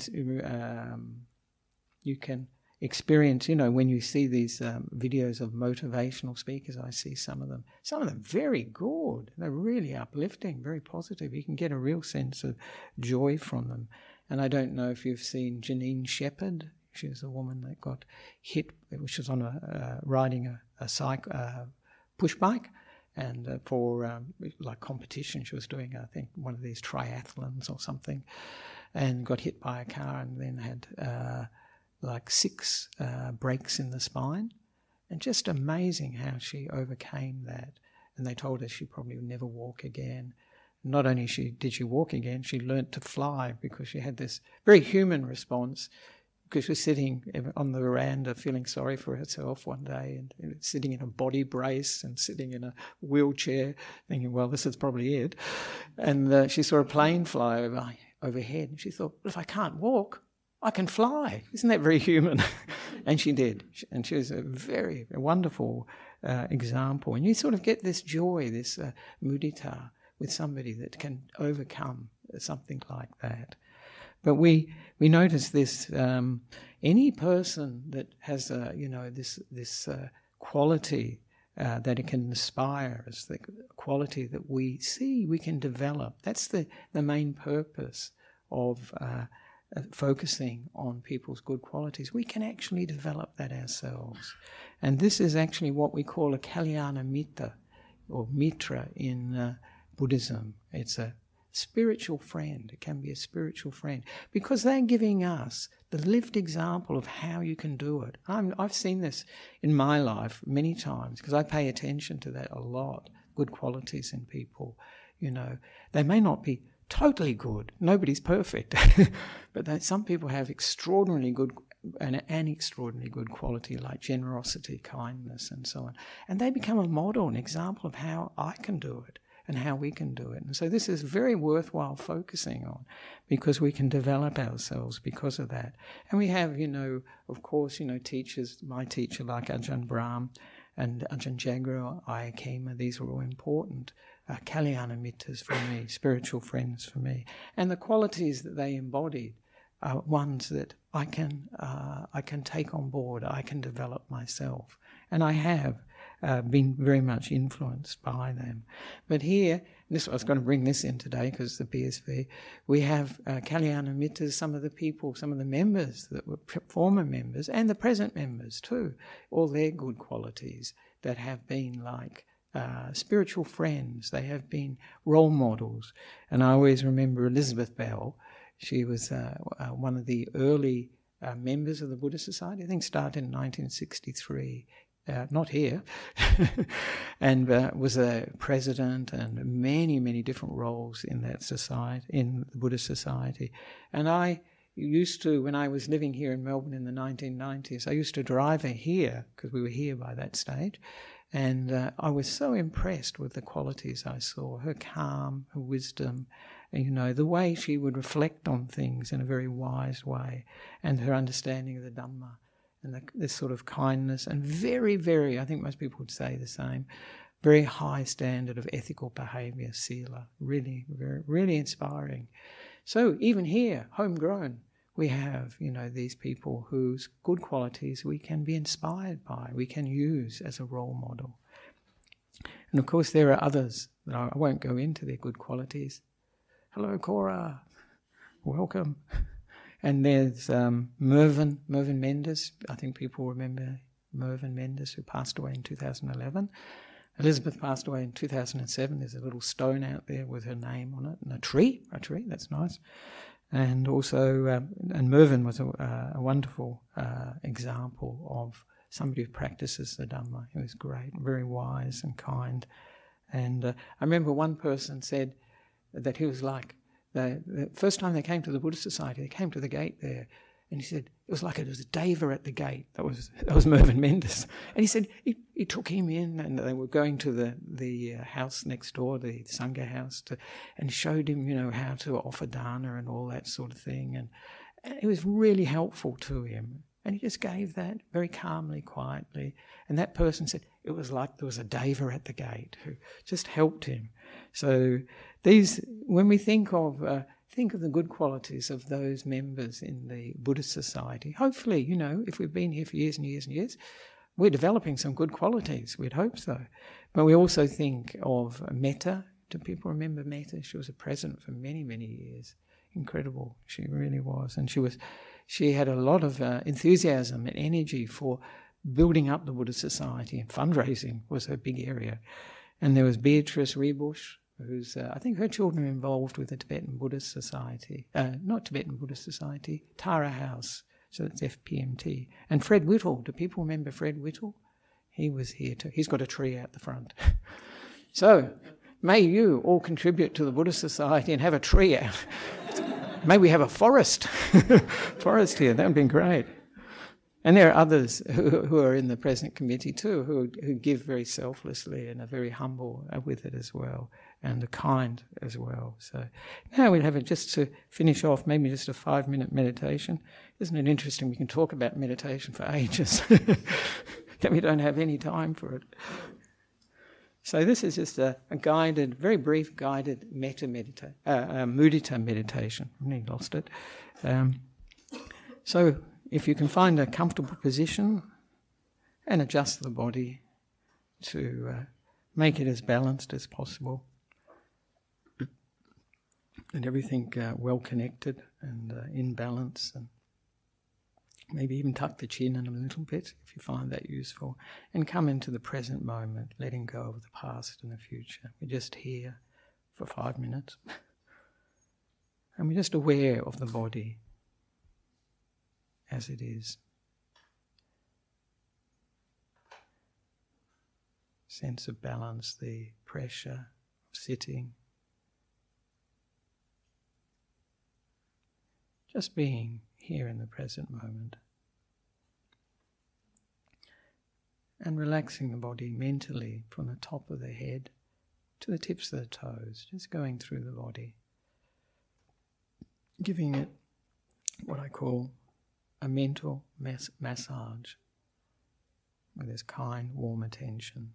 um, you can experience, you know, when you see these um, videos of motivational speakers. I see some of them. Some of them very good. They're really uplifting, very positive. You can get a real sense of joy from them. And I don't know if you've seen Janine Shepherd. She was a woman that got hit, which was on a uh, riding a, a cycle, uh, push bike, and uh, for um, like competition. She was doing, I think, one of these triathlons or something, and got hit by a car, and then had Uh, like six uh, breaks in the spine, and just amazing how she overcame that. And they told her she probably would never walk again. Not only she did she walk again, she learnt to fly, because she had this very human response, because she was sitting on the veranda feeling sorry for herself one day, and sitting in a body brace and sitting in a wheelchair thinking, well, this is probably it. And uh, she saw a plane fly over, overhead, and she thought, well, if I can't walk, I can fly. Isn't that very human? And she did. And she was a very a wonderful uh, example. And you sort of get this joy, this uh, mudita, with somebody that can overcome something like that. But we we notice this, um, any person that has, uh, you know, this, this uh, quality uh, that it can inspire us, the quality that we see we can develop. That's the, the main purpose of uh, Uh, focusing on people's good qualities. We can actually develop that ourselves. And this is actually what we call a Kalyana Mitta, or Mitra in uh, Buddhism. It's a spiritual friend. It can be a spiritual friend, because they're giving us the lived example of how you can do it. I'm, I've seen this in my life many times, because I pay attention to that a lot, good qualities in people. You know, they may not be totally good. Nobody's perfect. But that some people have extraordinarily good and an extraordinarily good quality, like generosity, kindness, and so on. And they become a model, an example of how I can do it and how we can do it. And so this is very worthwhile focusing on, because we can develop ourselves because of that. And we have, you know, of course, you know, teachers, my teacher like Ajahn Brahm and Ajahn Jagru, Ayya Khema, these were all important. Uh, Kalyana Mittas for me, spiritual friends for me. And the qualities that they embodied are ones that I can uh, I can take on board, I can develop myself. And I have uh, been very much influenced by them. But here, this I was going to bring this in today because the B S V, we have uh, Kalyana Mittas, some of the people, some of the members that were former members, and the present members too, all their good qualities that have been like Uh, spiritual friends. They have been role models. And I always remember Elizabeth Bell. She was uh, uh, one of the early uh, members of the Buddhist Society. I think started in nineteen sixty-three, uh, not here, and uh, was a president and many, many different roles in that society, in the Buddhist Society. And I used to, when I was living here in Melbourne in the nineteen nineties, I used to drive her here, because we were here by that stage. And uh, I was so impressed with the qualities I saw, her calm, her wisdom, and, you know, the way she would reflect on things in a very wise way, and her understanding of the Dhamma, and the, this sort of kindness, and very, very, I think most people would say the same, very high standard of ethical behaviour, sila, really, very, really inspiring. So even here, homegrown, we have, you know, these people whose good qualities we can be inspired by, we can use as a role model. And of course there are others that I won't go into their good qualities. Hello, Cora. Welcome. And there's um, Mervyn, Mervyn Mendes. I think people remember Mervyn Mendes, who passed away in two thousand eleven. Elizabeth passed away in two thousand seven. There's a little stone out there with her name on it, and a tree, a tree, that's nice. And also, um, and Mervyn was a, uh, a wonderful uh, example of somebody who practices the Dhamma. He was great, very wise and kind. And uh, I remember one person said that he was like, the, the first time they came to the Buddhist Society, they came to the gate there, and he said, it was like it was a deva at the gate. That was that was Mervyn Mendes. And he said he, he took him in, and they were going to the, the uh, house next door, the Sangha house, to, and showed him, you know, how to offer dana and all that sort of thing. And, and it was really helpful to him. And he just gave that very calmly, quietly. And that person said it was like there was a deva at the gate who just helped him. So these, when we think of... Uh, Think of the good qualities of those members in the Buddhist Society. Hopefully, you know, if we've been here for years and years and years, we're developing some good qualities. We'd hope so. But we also think of Metta. Do people remember Metta? She was a president for many, many years. Incredible. She really was. And she was, she had a lot of uh, enthusiasm and energy for building up the Buddhist Society, and fundraising was her big area. And there was Beatrice Rebus, who's, uh, I think her children are involved with the Tibetan Buddhist Society, uh, not Tibetan Buddhist Society, Tara House, so it's F P M T. And Fred Whittle, do people remember Fred Whittle? He was here too. He's got a tree out the front. So, may you all contribute to the Buddhist Society and have a tree out. May we have a forest, forest here, that would be great. And there are others who, who are in the present committee too, who, who give very selflessly and are very humble with it as well, and are kind as well. So now we'll have it, just to finish off, maybe just a five-minute meditation. Isn't it interesting? We can talk about meditation for ages, that we don't have any time for it. So this is just a, a guided, very brief guided metta medita, uh, uh, mudita meditation. I nearly lost it. Um, so if you can find a comfortable position and adjust the body to uh, make it as balanced as possible, and everything uh, well connected and uh, in balance, and maybe even tuck the chin in a little bit if you find that useful, and come into the present moment, letting go of the past and the future. We're just here for five minutes and we're just aware of the body as it is. Sense of balance, the pressure of sitting. Just being here in the present moment. And relaxing the body mentally from the top of the head to the tips of the toes, just going through the body. Giving it what I call a mental mass- massage with this kind, warm attention.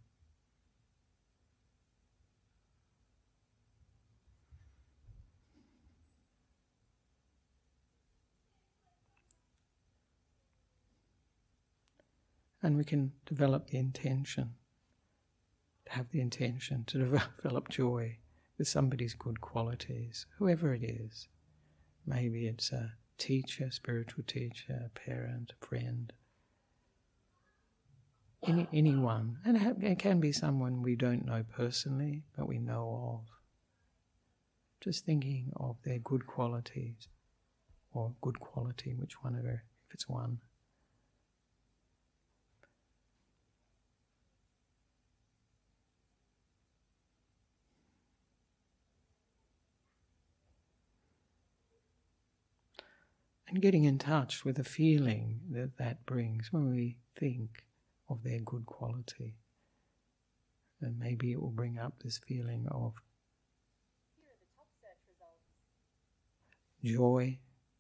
And we can develop the intention, to have the intention to develop joy with somebody's good qualities, whoever it is. Maybe it's a teacher, spiritual teacher, a parent, a friend, any, anyone. And it can be someone we don't know personally, but we know of. Just thinking of their good qualities, or good quality, which one of her, if it's one. And getting in touch with the feeling that that brings when we think of their good quality. And maybe it will bring up this feeling of joy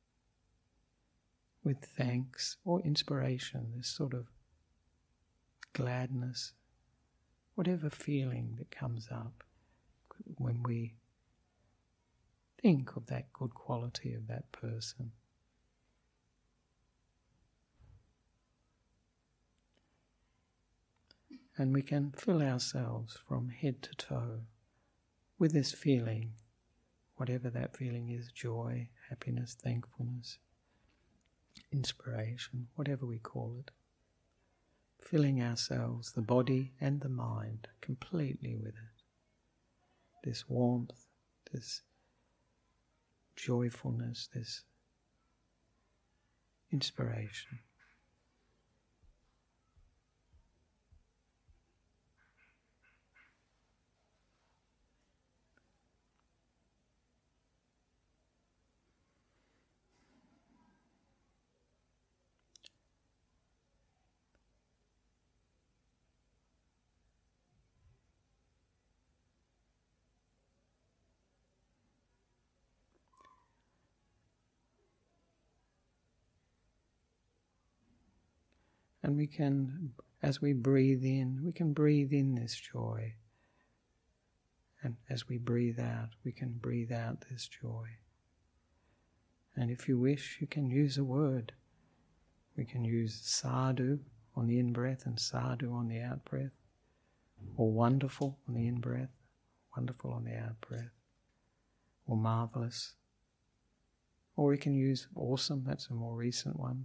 with thanks or inspiration, this sort of gladness, whatever feeling that comes up when we think of that good quality of that person. And we can fill ourselves from head to toe with this feeling, whatever that feeling is, joy, happiness, thankfulness, inspiration, whatever we call it. filling ourselves, the body and the mind, completely with it. This warmth, this joyfulness, this inspiration. And we can, as we breathe in, we can breathe in this joy. And as we breathe out, we can breathe out this joy. And if you wish, you can use a word. We can use sadhu on the in-breath and sadhu on the out-breath. Or wonderful on the in-breath, wonderful on the out-breath. Or marvellous. Or we can use awesome, that's a more recent one.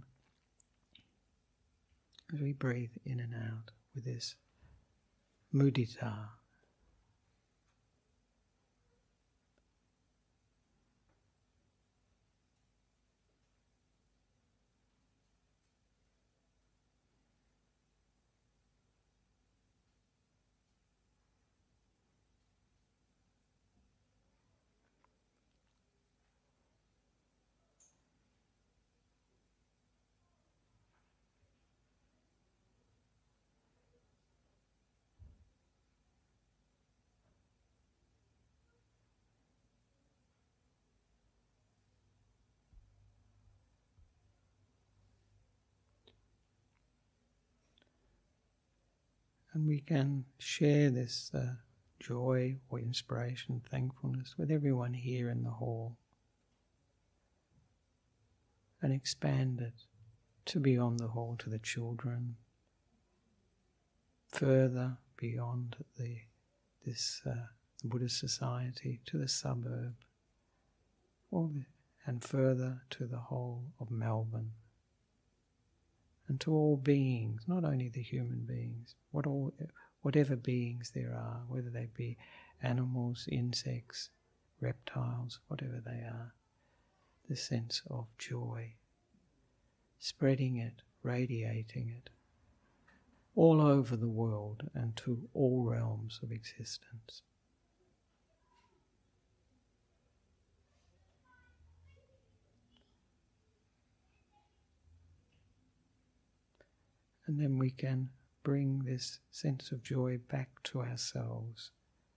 As we breathe in and out with this mudita. And we can share this uh, joy or inspiration, thankfulness with everyone here in the hall. And expand it to beyond the hall, to the children, further beyond the this uh, Buddhist society, to the suburb, all the, and further to the whole of Melbourne. And to all beings, not only the human beings, what all, whatever beings there are, whether they be animals, insects, reptiles, whatever they are, the sense of joy, spreading it, radiating it, all over the world and to all realms of existence. And then we can bring this sense of joy back to ourselves.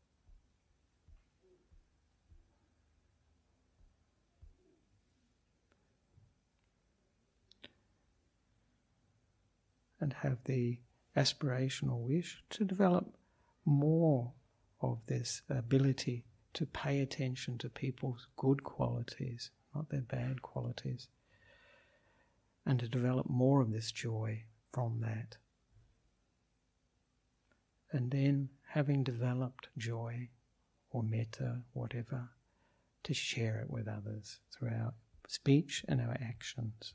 And have the aspirational wish to develop more of this ability to pay attention to people's good qualities, not their bad qualities, and to develop more of this joy from that. And then, having developed joy or metta, whatever, to share it with others through our speech and our actions.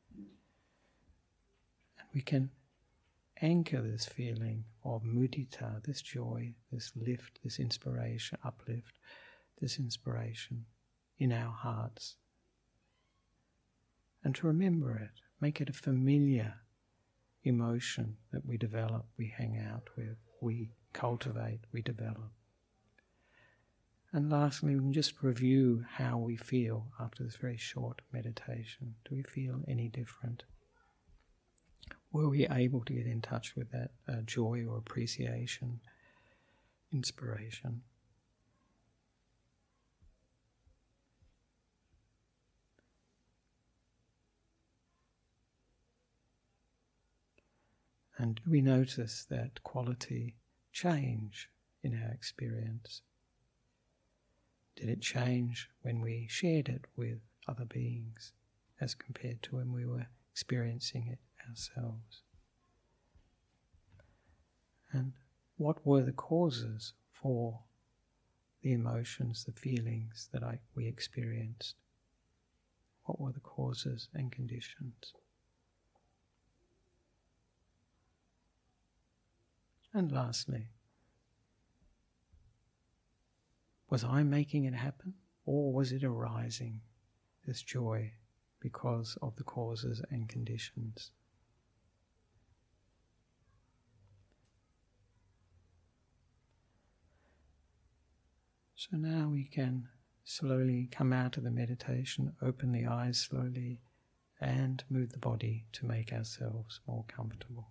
And we can anchor this feeling of mudita, this joy, this lift, this inspiration, uplift, this inspiration in our hearts. And to remember it, make it a familiar emotion that we develop, we hang out with, we cultivate, we develop. And lastly, we can just review how we feel after this very short meditation. Do we feel any different? Were we able to get in touch with that uh, joy or appreciation, inspiration? And do we notice that quality change in our experience? Did it change when we shared it with other beings as compared to when we were experiencing it ourselves? And what were the causes for the emotions, the feelings that I, we experienced? What were the causes and conditions? And lastly, was I making it happen, or was it arising, this joy, because of the causes and conditions? So now we can slowly come out of the meditation, open the eyes slowly, and move the body to make ourselves more comfortable.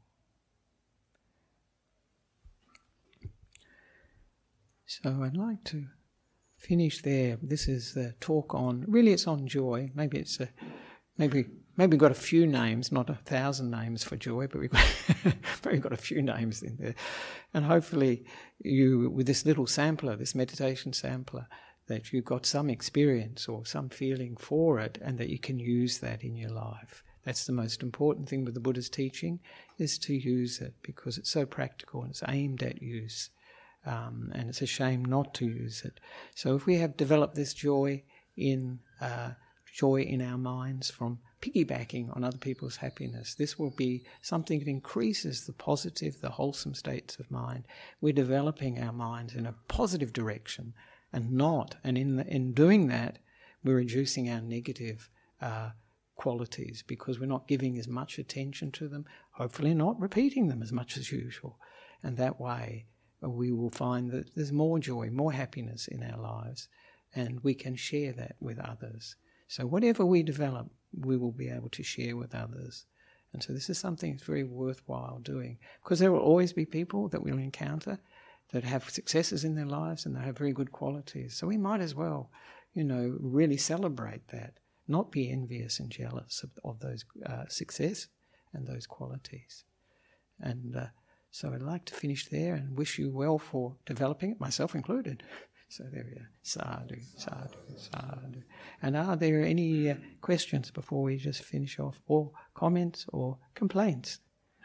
So I'd like to finish there. This is the talk on, really it's on joy. Maybe it's a, maybe maybe we've got a few names, not a thousand names for joy, but we've got, but we've got a few names in there. And hopefully you, with this little sampler, this meditation sampler, that you've got some experience or some feeling for it, and that you can use that in your life. That's the most important thing with the Buddha's teaching, is to use it, because it's so practical and it's aimed at use. Um, and it's a shame not to use it. So if we have developed this joy in uh, joy in our minds from piggybacking on other people's happiness, this will be something that increases the positive, the wholesome states of mind. We're developing our minds in a positive direction, and not, and in the, in doing that, we're reducing our negative uh, qualities, because we're not giving as much attention to them, hopefully not repeating them as much as usual. And that way we will find that there's more joy, more happiness in our lives, and we can share that with others. So whatever we develop, we will be able to share with others. And so this is something that's very worthwhile doing, because there will always be people that we'll encounter that have successes in their lives and they have very good qualities. So we might as well, you know, really celebrate that, not be envious and jealous of, of those uh, success and those qualities. And uh, So I'd like to finish there and wish you well for developing it, myself included. So there we are. Sadhu, sadhu, sadhu. And are there any uh, questions before we just finish off? Or comments or complaints?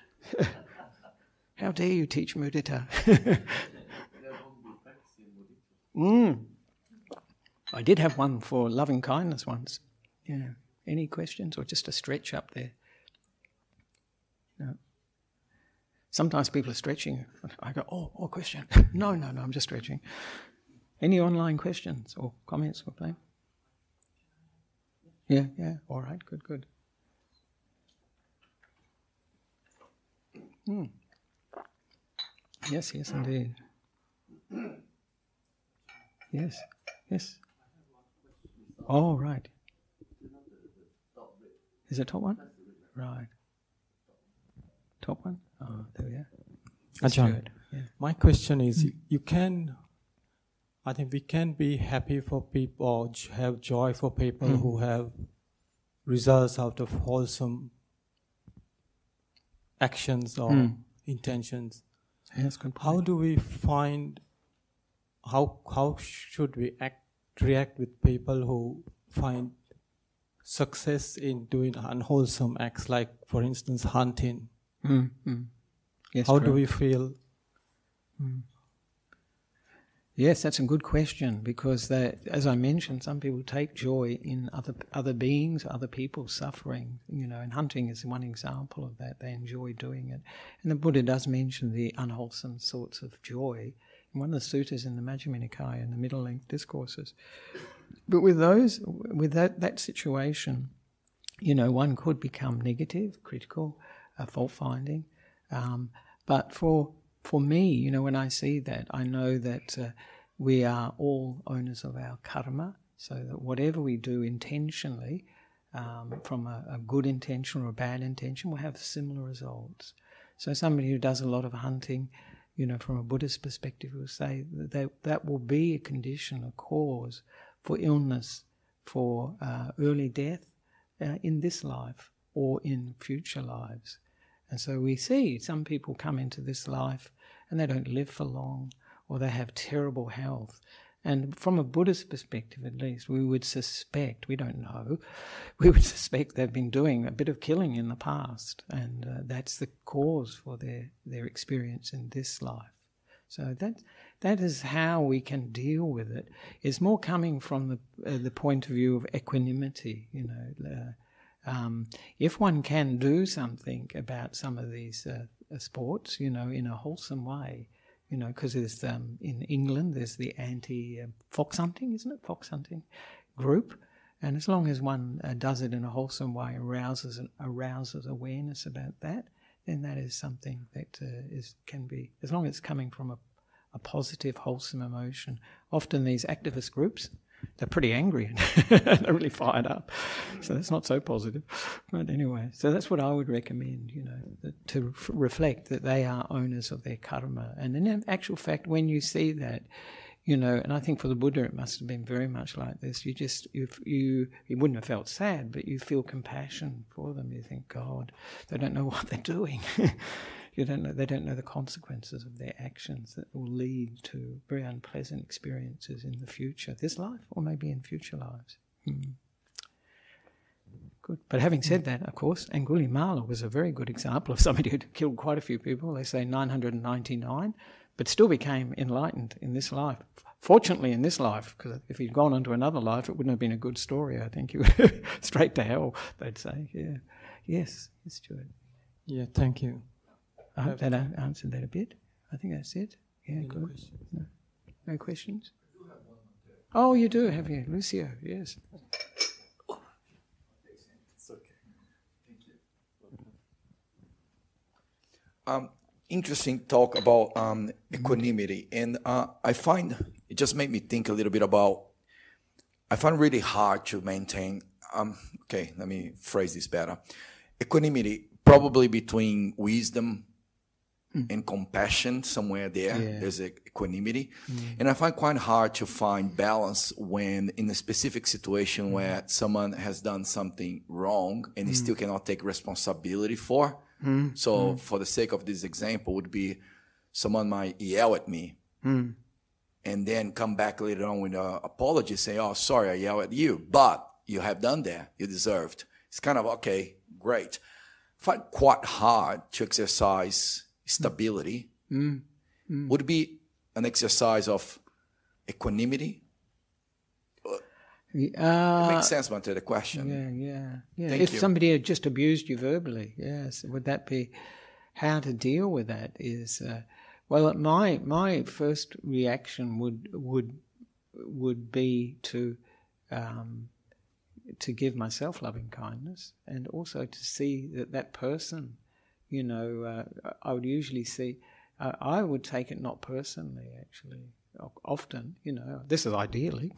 How dare you teach mudita? mm. I did have one for loving kindness once. Yeah. Any questions or just a stretch up there? No. Sometimes people are stretching. I go, oh, oh, question. no, no, no, I'm just stretching. Any online questions or comments or blame? Yeah, yeah, all right, good, good. Mm. Yes, yes, indeed. Yes, yes. Oh, right. Is it top one? Right. Top one? Oh, there we are. Ajahn, yeah. My question is, mm. you can, I think we can be happy for people, or have joy for people mm. who have results out of wholesome actions or mm. intentions. Yes, good point. How do we find, how how should we act, react with people who find success in doing unwholesome acts, like, for instance, hunting? Mm, mm. Yes, How correct. do we feel? Mm. Yes, that's a good question, because they, as I mentioned, some people take joy in other other beings, other people's suffering. You know, and hunting is one example of that. They enjoy doing it. And the Buddha does mention the unwholesome sorts of joy in one of the suttas in the Majjhima Nikaya, in the middle-length discourses. But with those, with that, that situation, you know, one could become negative, critical, uh, fault-finding. Um, but for for me, you know, when I see that, I know that uh, we are all owners of our karma, so that whatever we do intentionally, um, from a, a good intention or a bad intention, will have similar results. So somebody who does a lot of hunting, you know, from a Buddhist perspective, will say that they, that will be a condition, a cause for illness, for uh, early death uh, in this life or in future lives. And so we see some people come into this life and they don't live for long, or they have terrible health. And from a Buddhist perspective, at least, we would suspect, we don't know, we would suspect they've been doing a bit of killing in the past, and uh, that's the cause for their, their experience in this life. So that that is how we can deal with it. It's more coming from the uh, the point of view of equanimity, you know. Uh, Um, if one can do something about some of these uh, uh, sports, you know, in a wholesome way, you know, because there's um, in England there's the anti uh, fox hunting, isn't it? Fox hunting group, and as long as one uh, does it in a wholesome way, arouses arouses awareness about that, then that is something that uh, is can be, as long as it's coming from a, a positive, wholesome emotion. Often these activist groups, they're pretty angry they're really fired up, so that's not so positive. But anyway, so that's what I would recommend, you know, that, to f- reflect that they are owners of their karma. And in actual fact, when you see that, you know, and I think for the Buddha it must have been very much like this, you just, if you, you wouldn't have felt sad, but you feel compassion for them. You think, God, they don't know what they're doing. You don't know, they don't know the consequences of their actions that will lead to very unpleasant experiences in the future, this life or maybe in future lives. Hmm. Good. But having said that, of course, Angulimala was a very good example of somebody who'd killed quite a few people. They say nine hundred ninety-nine, but still became enlightened in this life. Fortunately in this life, because if he'd gone on to another life, it wouldn't have been a good story. I think he would straight to hell, they'd say. Yeah. Yes, yes, Stuart. Yeah, thank you. I hope that answered that a bit. I think that's it. Yeah, Any good. questions? No. No questions? Oh, you do, have you? Lucio, yes. It's okay. Thank you. Um, interesting talk about um, equanimity. And uh, I find, it just made me think a little bit about, I find it really hard to maintain, um, okay, let me phrase this better. Equanimity, probably between wisdom and compassion, somewhere there, Yeah. there's a equanimity. Mm. And I find quite hard to find balance when in a specific situation mm. where someone has done something wrong and mm. he still cannot take responsibility for. Mm. So mm. for the sake of this example would be someone might yell at me mm. and then come back later on with an apology, say, oh, sorry, I yelled at you, but you have done that, you deserved. It's kind of, okay, great. I find it quite hard to exercise stability. Mm. Mm. Would it be an exercise of equanimity? Uh, it makes sense, but to the question. Yeah, yeah, yeah. Thank if you. somebody had just abused you verbally, yes, would that be how to deal with that? Is uh, well, my my first reaction would would would be to um, to give myself loving kindness, and also to see that that person. You know, uh, I would usually see, uh, I would take it not personally, actually. Often, you know, this is ideally,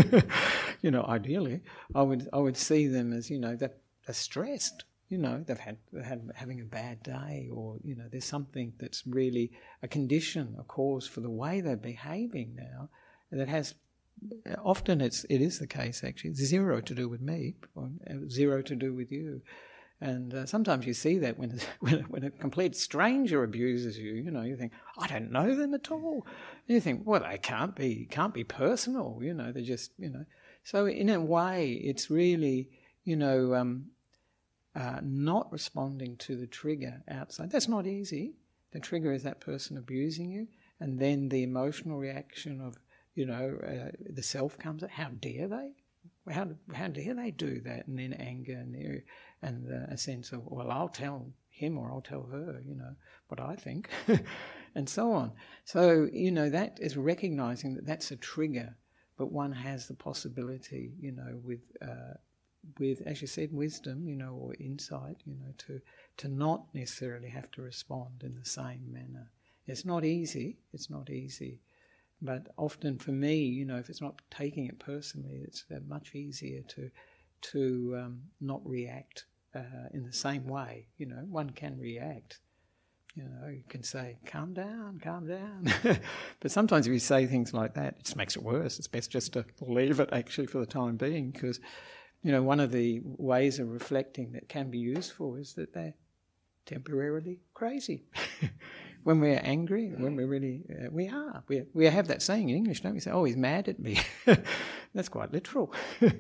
you know, ideally, I would I would see them as, you know, that they're stressed, you know, they've had, they're had having a bad day, or, you know, there's something that's really a condition, a cause for the way they're behaving now that has, often it's, it is the case actually, zero to do with me, or zero to do with you. And uh, sometimes you see that when, when when a complete stranger abuses you, you know, you think, I don't know them at all. And you think, well, they can't be, can't be personal, you know, they're just, you know. So in a way, it's really, you know, um, uh, not responding to the trigger outside. That's not easy. The trigger is that person abusing you, and then the emotional reaction of, you know, uh, the self comes, how dare they? How how dare they do that? And then anger and there, and uh, a sense of, well, I'll tell him or I'll tell her, you know, what I think, and so on. So, you know, that is recognising that that's a trigger, but one has the possibility, you know, with uh, with, as you said, wisdom, you know, or insight, you know, to to not necessarily have to respond in the same manner. It's not easy. It's not easy. But often for me, you know, if it's not taking it personally, it's uh, much easier to to um, not react uh, in the same way. You know, one can react. You know, you can say, calm down, calm down. But sometimes if you say things like that, it just makes it worse. It's best just to leave it actually for the time being, because, you know, one of the ways of reflecting that can be useful is that they're temporarily crazy. When we're angry, when we're really, uh, we are. We we have that saying in English, don't we? Say, oh, he's mad at me. That's quite literal.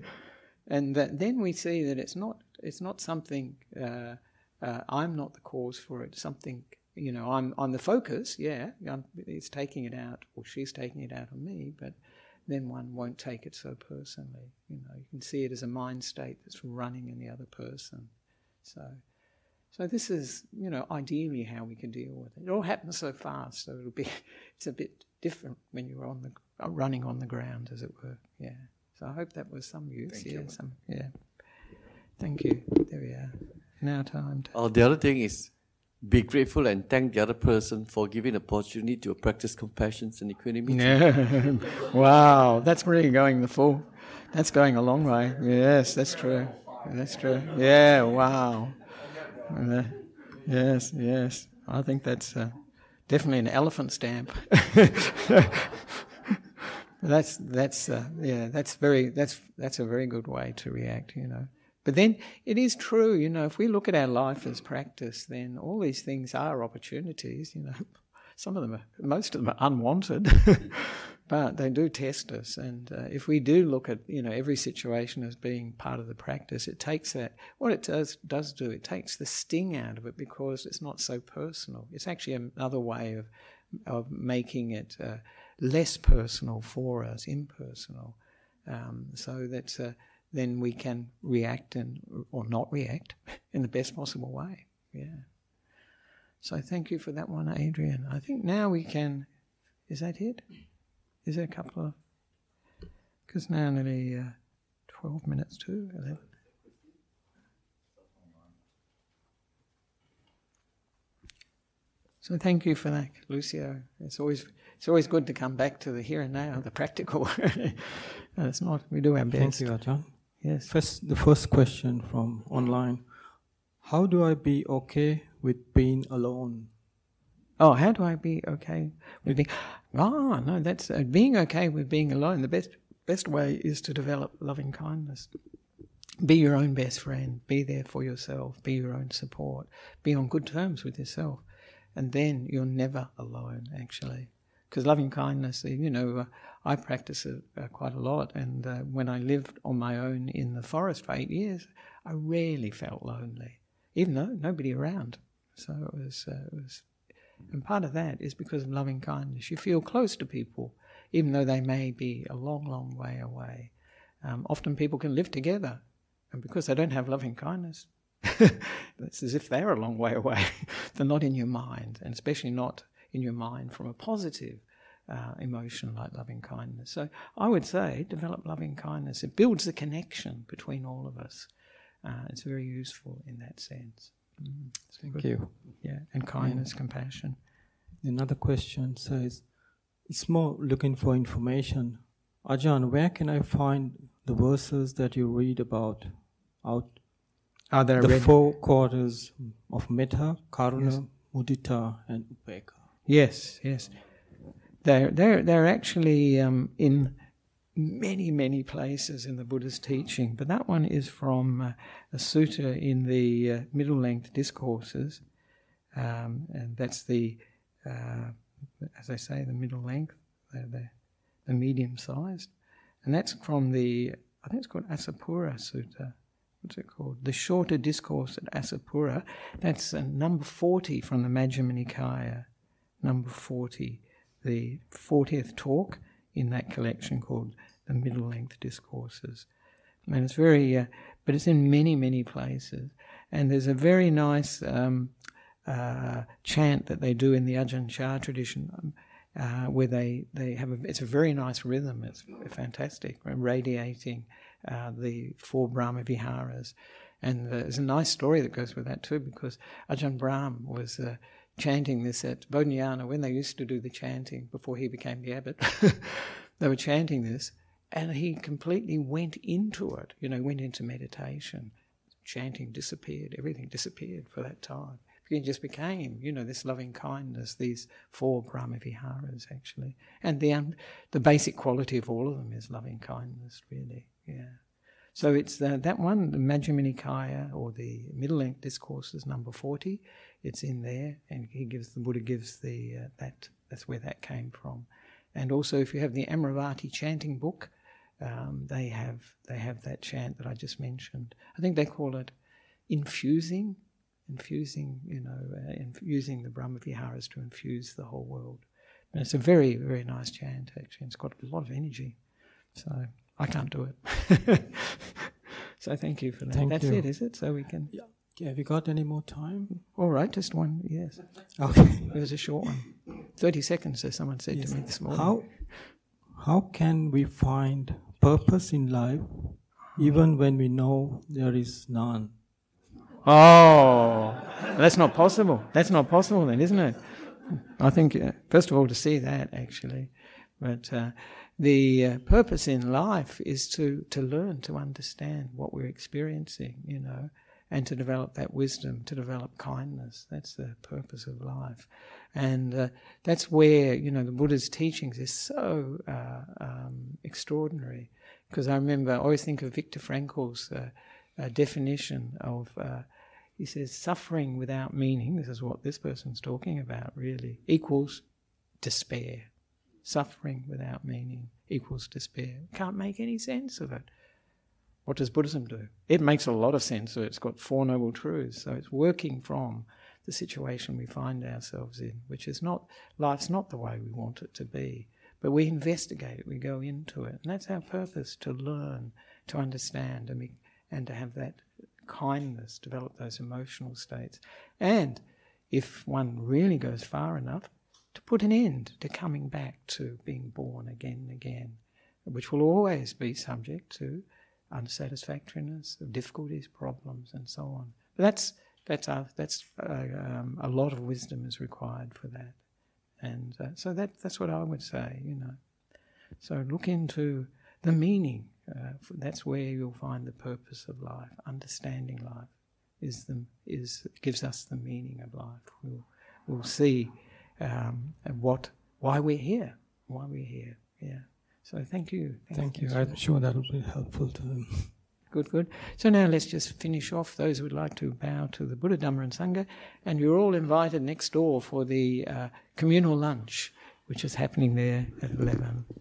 And that, then we see that it's not it's not something, uh, uh, I'm not the cause for it, something, you know, I'm, I'm the focus, yeah, I'm, it's taking it out, or she's taking it out on me, but then one won't take it so personally. You know, you can see it as a mind state that's running in the other person. So So this is, you know, ideally how we can deal with it. It all happens so fast, so it'll be, it's a bit different when you're on the running on the ground, as it were. Yeah. So I hope that was some use. Thank yeah. you. Some. Yeah. Thank you. There we are. Now time. To Oh, the other thing is be grateful and thank the other person for giving the opportunity to practice compassion and equanimity. Yeah. Wow, that's really going the full. That's going a long way. Yes, that's true. That's true. Yeah. Wow. Uh, yes. Yes. I think that's uh, definitely an elephant stamp. that's that's uh, yeah. That's very that's that's a very good way to react. You know. But then it is true, you know, if we look at our life as practice, then all these things are opportunities, you know. Some of them are, most of them are unwanted, but they do test us. And uh, if we do look at, you know, every situation as being part of the practice, it takes that, what it does, does do, it takes the sting out of it because it's not so personal. It's actually another way of, of making it uh, less personal for us, impersonal, um, so that... Uh, then we can react and or not react in the best possible way. Yeah. So thank you for that one, Adrian. I think now we can... Is that it? Is there a couple of... Because now nearly uh, twelve minutes to eleven. So thank you for that, Lucio. It's always it's always good to come back to the here and now, the practical. No, it's not. We do our best. Thank you, Ajahn. Yes. First, the first question from online. How do I be okay with being alone? Oh, how do I be okay with being... Oh, no, that's... Uh, being okay with being alone, the best best way is to develop loving kindness. Be your own best friend. Be there for yourself. Be your own support. Be on good terms with yourself. And then you're never alone, actually. Because loving kindness, you know, uh, I practice it uh, quite a lot. And uh, when I lived on my own in the forest for eight years, I rarely felt lonely, even though nobody around. So it was, uh, it was, and part of that is because of loving kindness. You feel close to people, even though they may be a long, long way away. Um, often people can live together, and because they don't have loving kindness, it's as if they're a long way away. They're not in your mind, and especially not in your mind from a positive uh, emotion like loving kindness. So I would say develop loving kindness. It builds the connection between all of us. Uh, it's very useful in that sense. Mm, Thank good. you. Yeah, and kindness, compassion. Another question says, it's more looking for information. Ajahn, where can I find the verses that you read about out Are there the red- four quarters of Metta, Karuna, Yes. Mudita and Upekkha? Yes, yes. They're, they're, they're actually um, in many, many places in the Buddha's teaching, but that one is from uh, a sutta in the uh, middle-length discourses, um, and that's the, uh, as I say, the middle length, the, the, the medium-sized, and that's from the, I think it's called Asapura Sutta. What's it called? The Shorter Discourse at Asapura. That's uh, number forty from the Majjhima Nikaya. Number forty, the fortieth talk in that collection called the Middle Length Discourses. And it's very, uh, but it's in many, many places. And there's a very nice um, uh, chant that they do in the Ajahn Chah tradition, um, uh, where they, they have a, it's a very nice rhythm. It's fantastic, radiating uh, the four Brahma Viharas. And uh, there's a nice story that goes with that too, because Ajahn Brahm was uh, chanting this at Bodhinyana when they used to do the chanting before he became the abbot. They were chanting this, and he completely went into it, you know, went into meditation. Chanting disappeared, everything disappeared for that time. He just became, you know, this loving kindness, these four Brahma Viharas actually. And the, um, the basic quality of all of them is loving kindness, really, yeah. So it's uh, that one, the Majjhima Nikaya, or the Middle Length Discourses, number forty. It's in there, and he gives the Buddha gives the uh, that. That's where that came from. And also, if you have the Amaravati chanting book, um, they have they have that chant that I just mentioned. I think they call it infusing, infusing. You know, uh, inf- using the Brahma Viharas to infuse the whole world. And it's a very very nice chant actually. It's got a lot of energy. So. I can't do it. So thank you for that. Thank That's you. it, is it? So we can... Yeah. Have you got any more time? All right, just one, yes. Okay. It was a short one. thirty seconds, as someone said Yes. to me this morning. How, how can we find purpose in life even when we know there is none? Oh, that's not possible. That's not possible then, isn't it? I think, uh, first of all, to see that, actually. But uh, the uh, purpose in life is to, to learn, to understand what we're experiencing, you know, and to develop that wisdom, to develop kindness. That's the purpose of life. And uh, that's where, you know, the Buddha's teachings is so uh, um, extraordinary. Because I remember, I always think of Viktor Frankl's uh, uh, definition of, uh, he says, suffering without meaning, this is what this person's talking about really, equals despair. Suffering without meaning equals despair. Can't make any sense of it. What does Buddhism do? It makes a lot of sense. So it's got Four Noble Truths. So it's working from the situation we find ourselves in, which is not, life's not the way we want it to be. But we investigate it, we go into it. And that's our purpose, to learn, to understand, and, be, and to have that kindness, develop those emotional states. And if one really goes far enough, to put an end to coming back to being born again and again, which will always be subject to unsatisfactoriness, difficulties, problems, and so on. But that's that's uh, that's uh, um, a lot of wisdom is required for that, and uh, so that that's what I would say. You know, so look into the meaning. Uh, that's where you'll find the purpose of life. Understanding life is the is gives us the meaning of life. We'll we'll see um, what why we're here, why we're here. Yeah. So thank you. Thank, thank you. you. I'm sure that will be helpful to them. Good, good. So now let's just finish off. Those who would like to bow to the Buddha, Dhamma and Sangha. And you're all invited next door for the uh, communal lunch, which is happening there at eleven.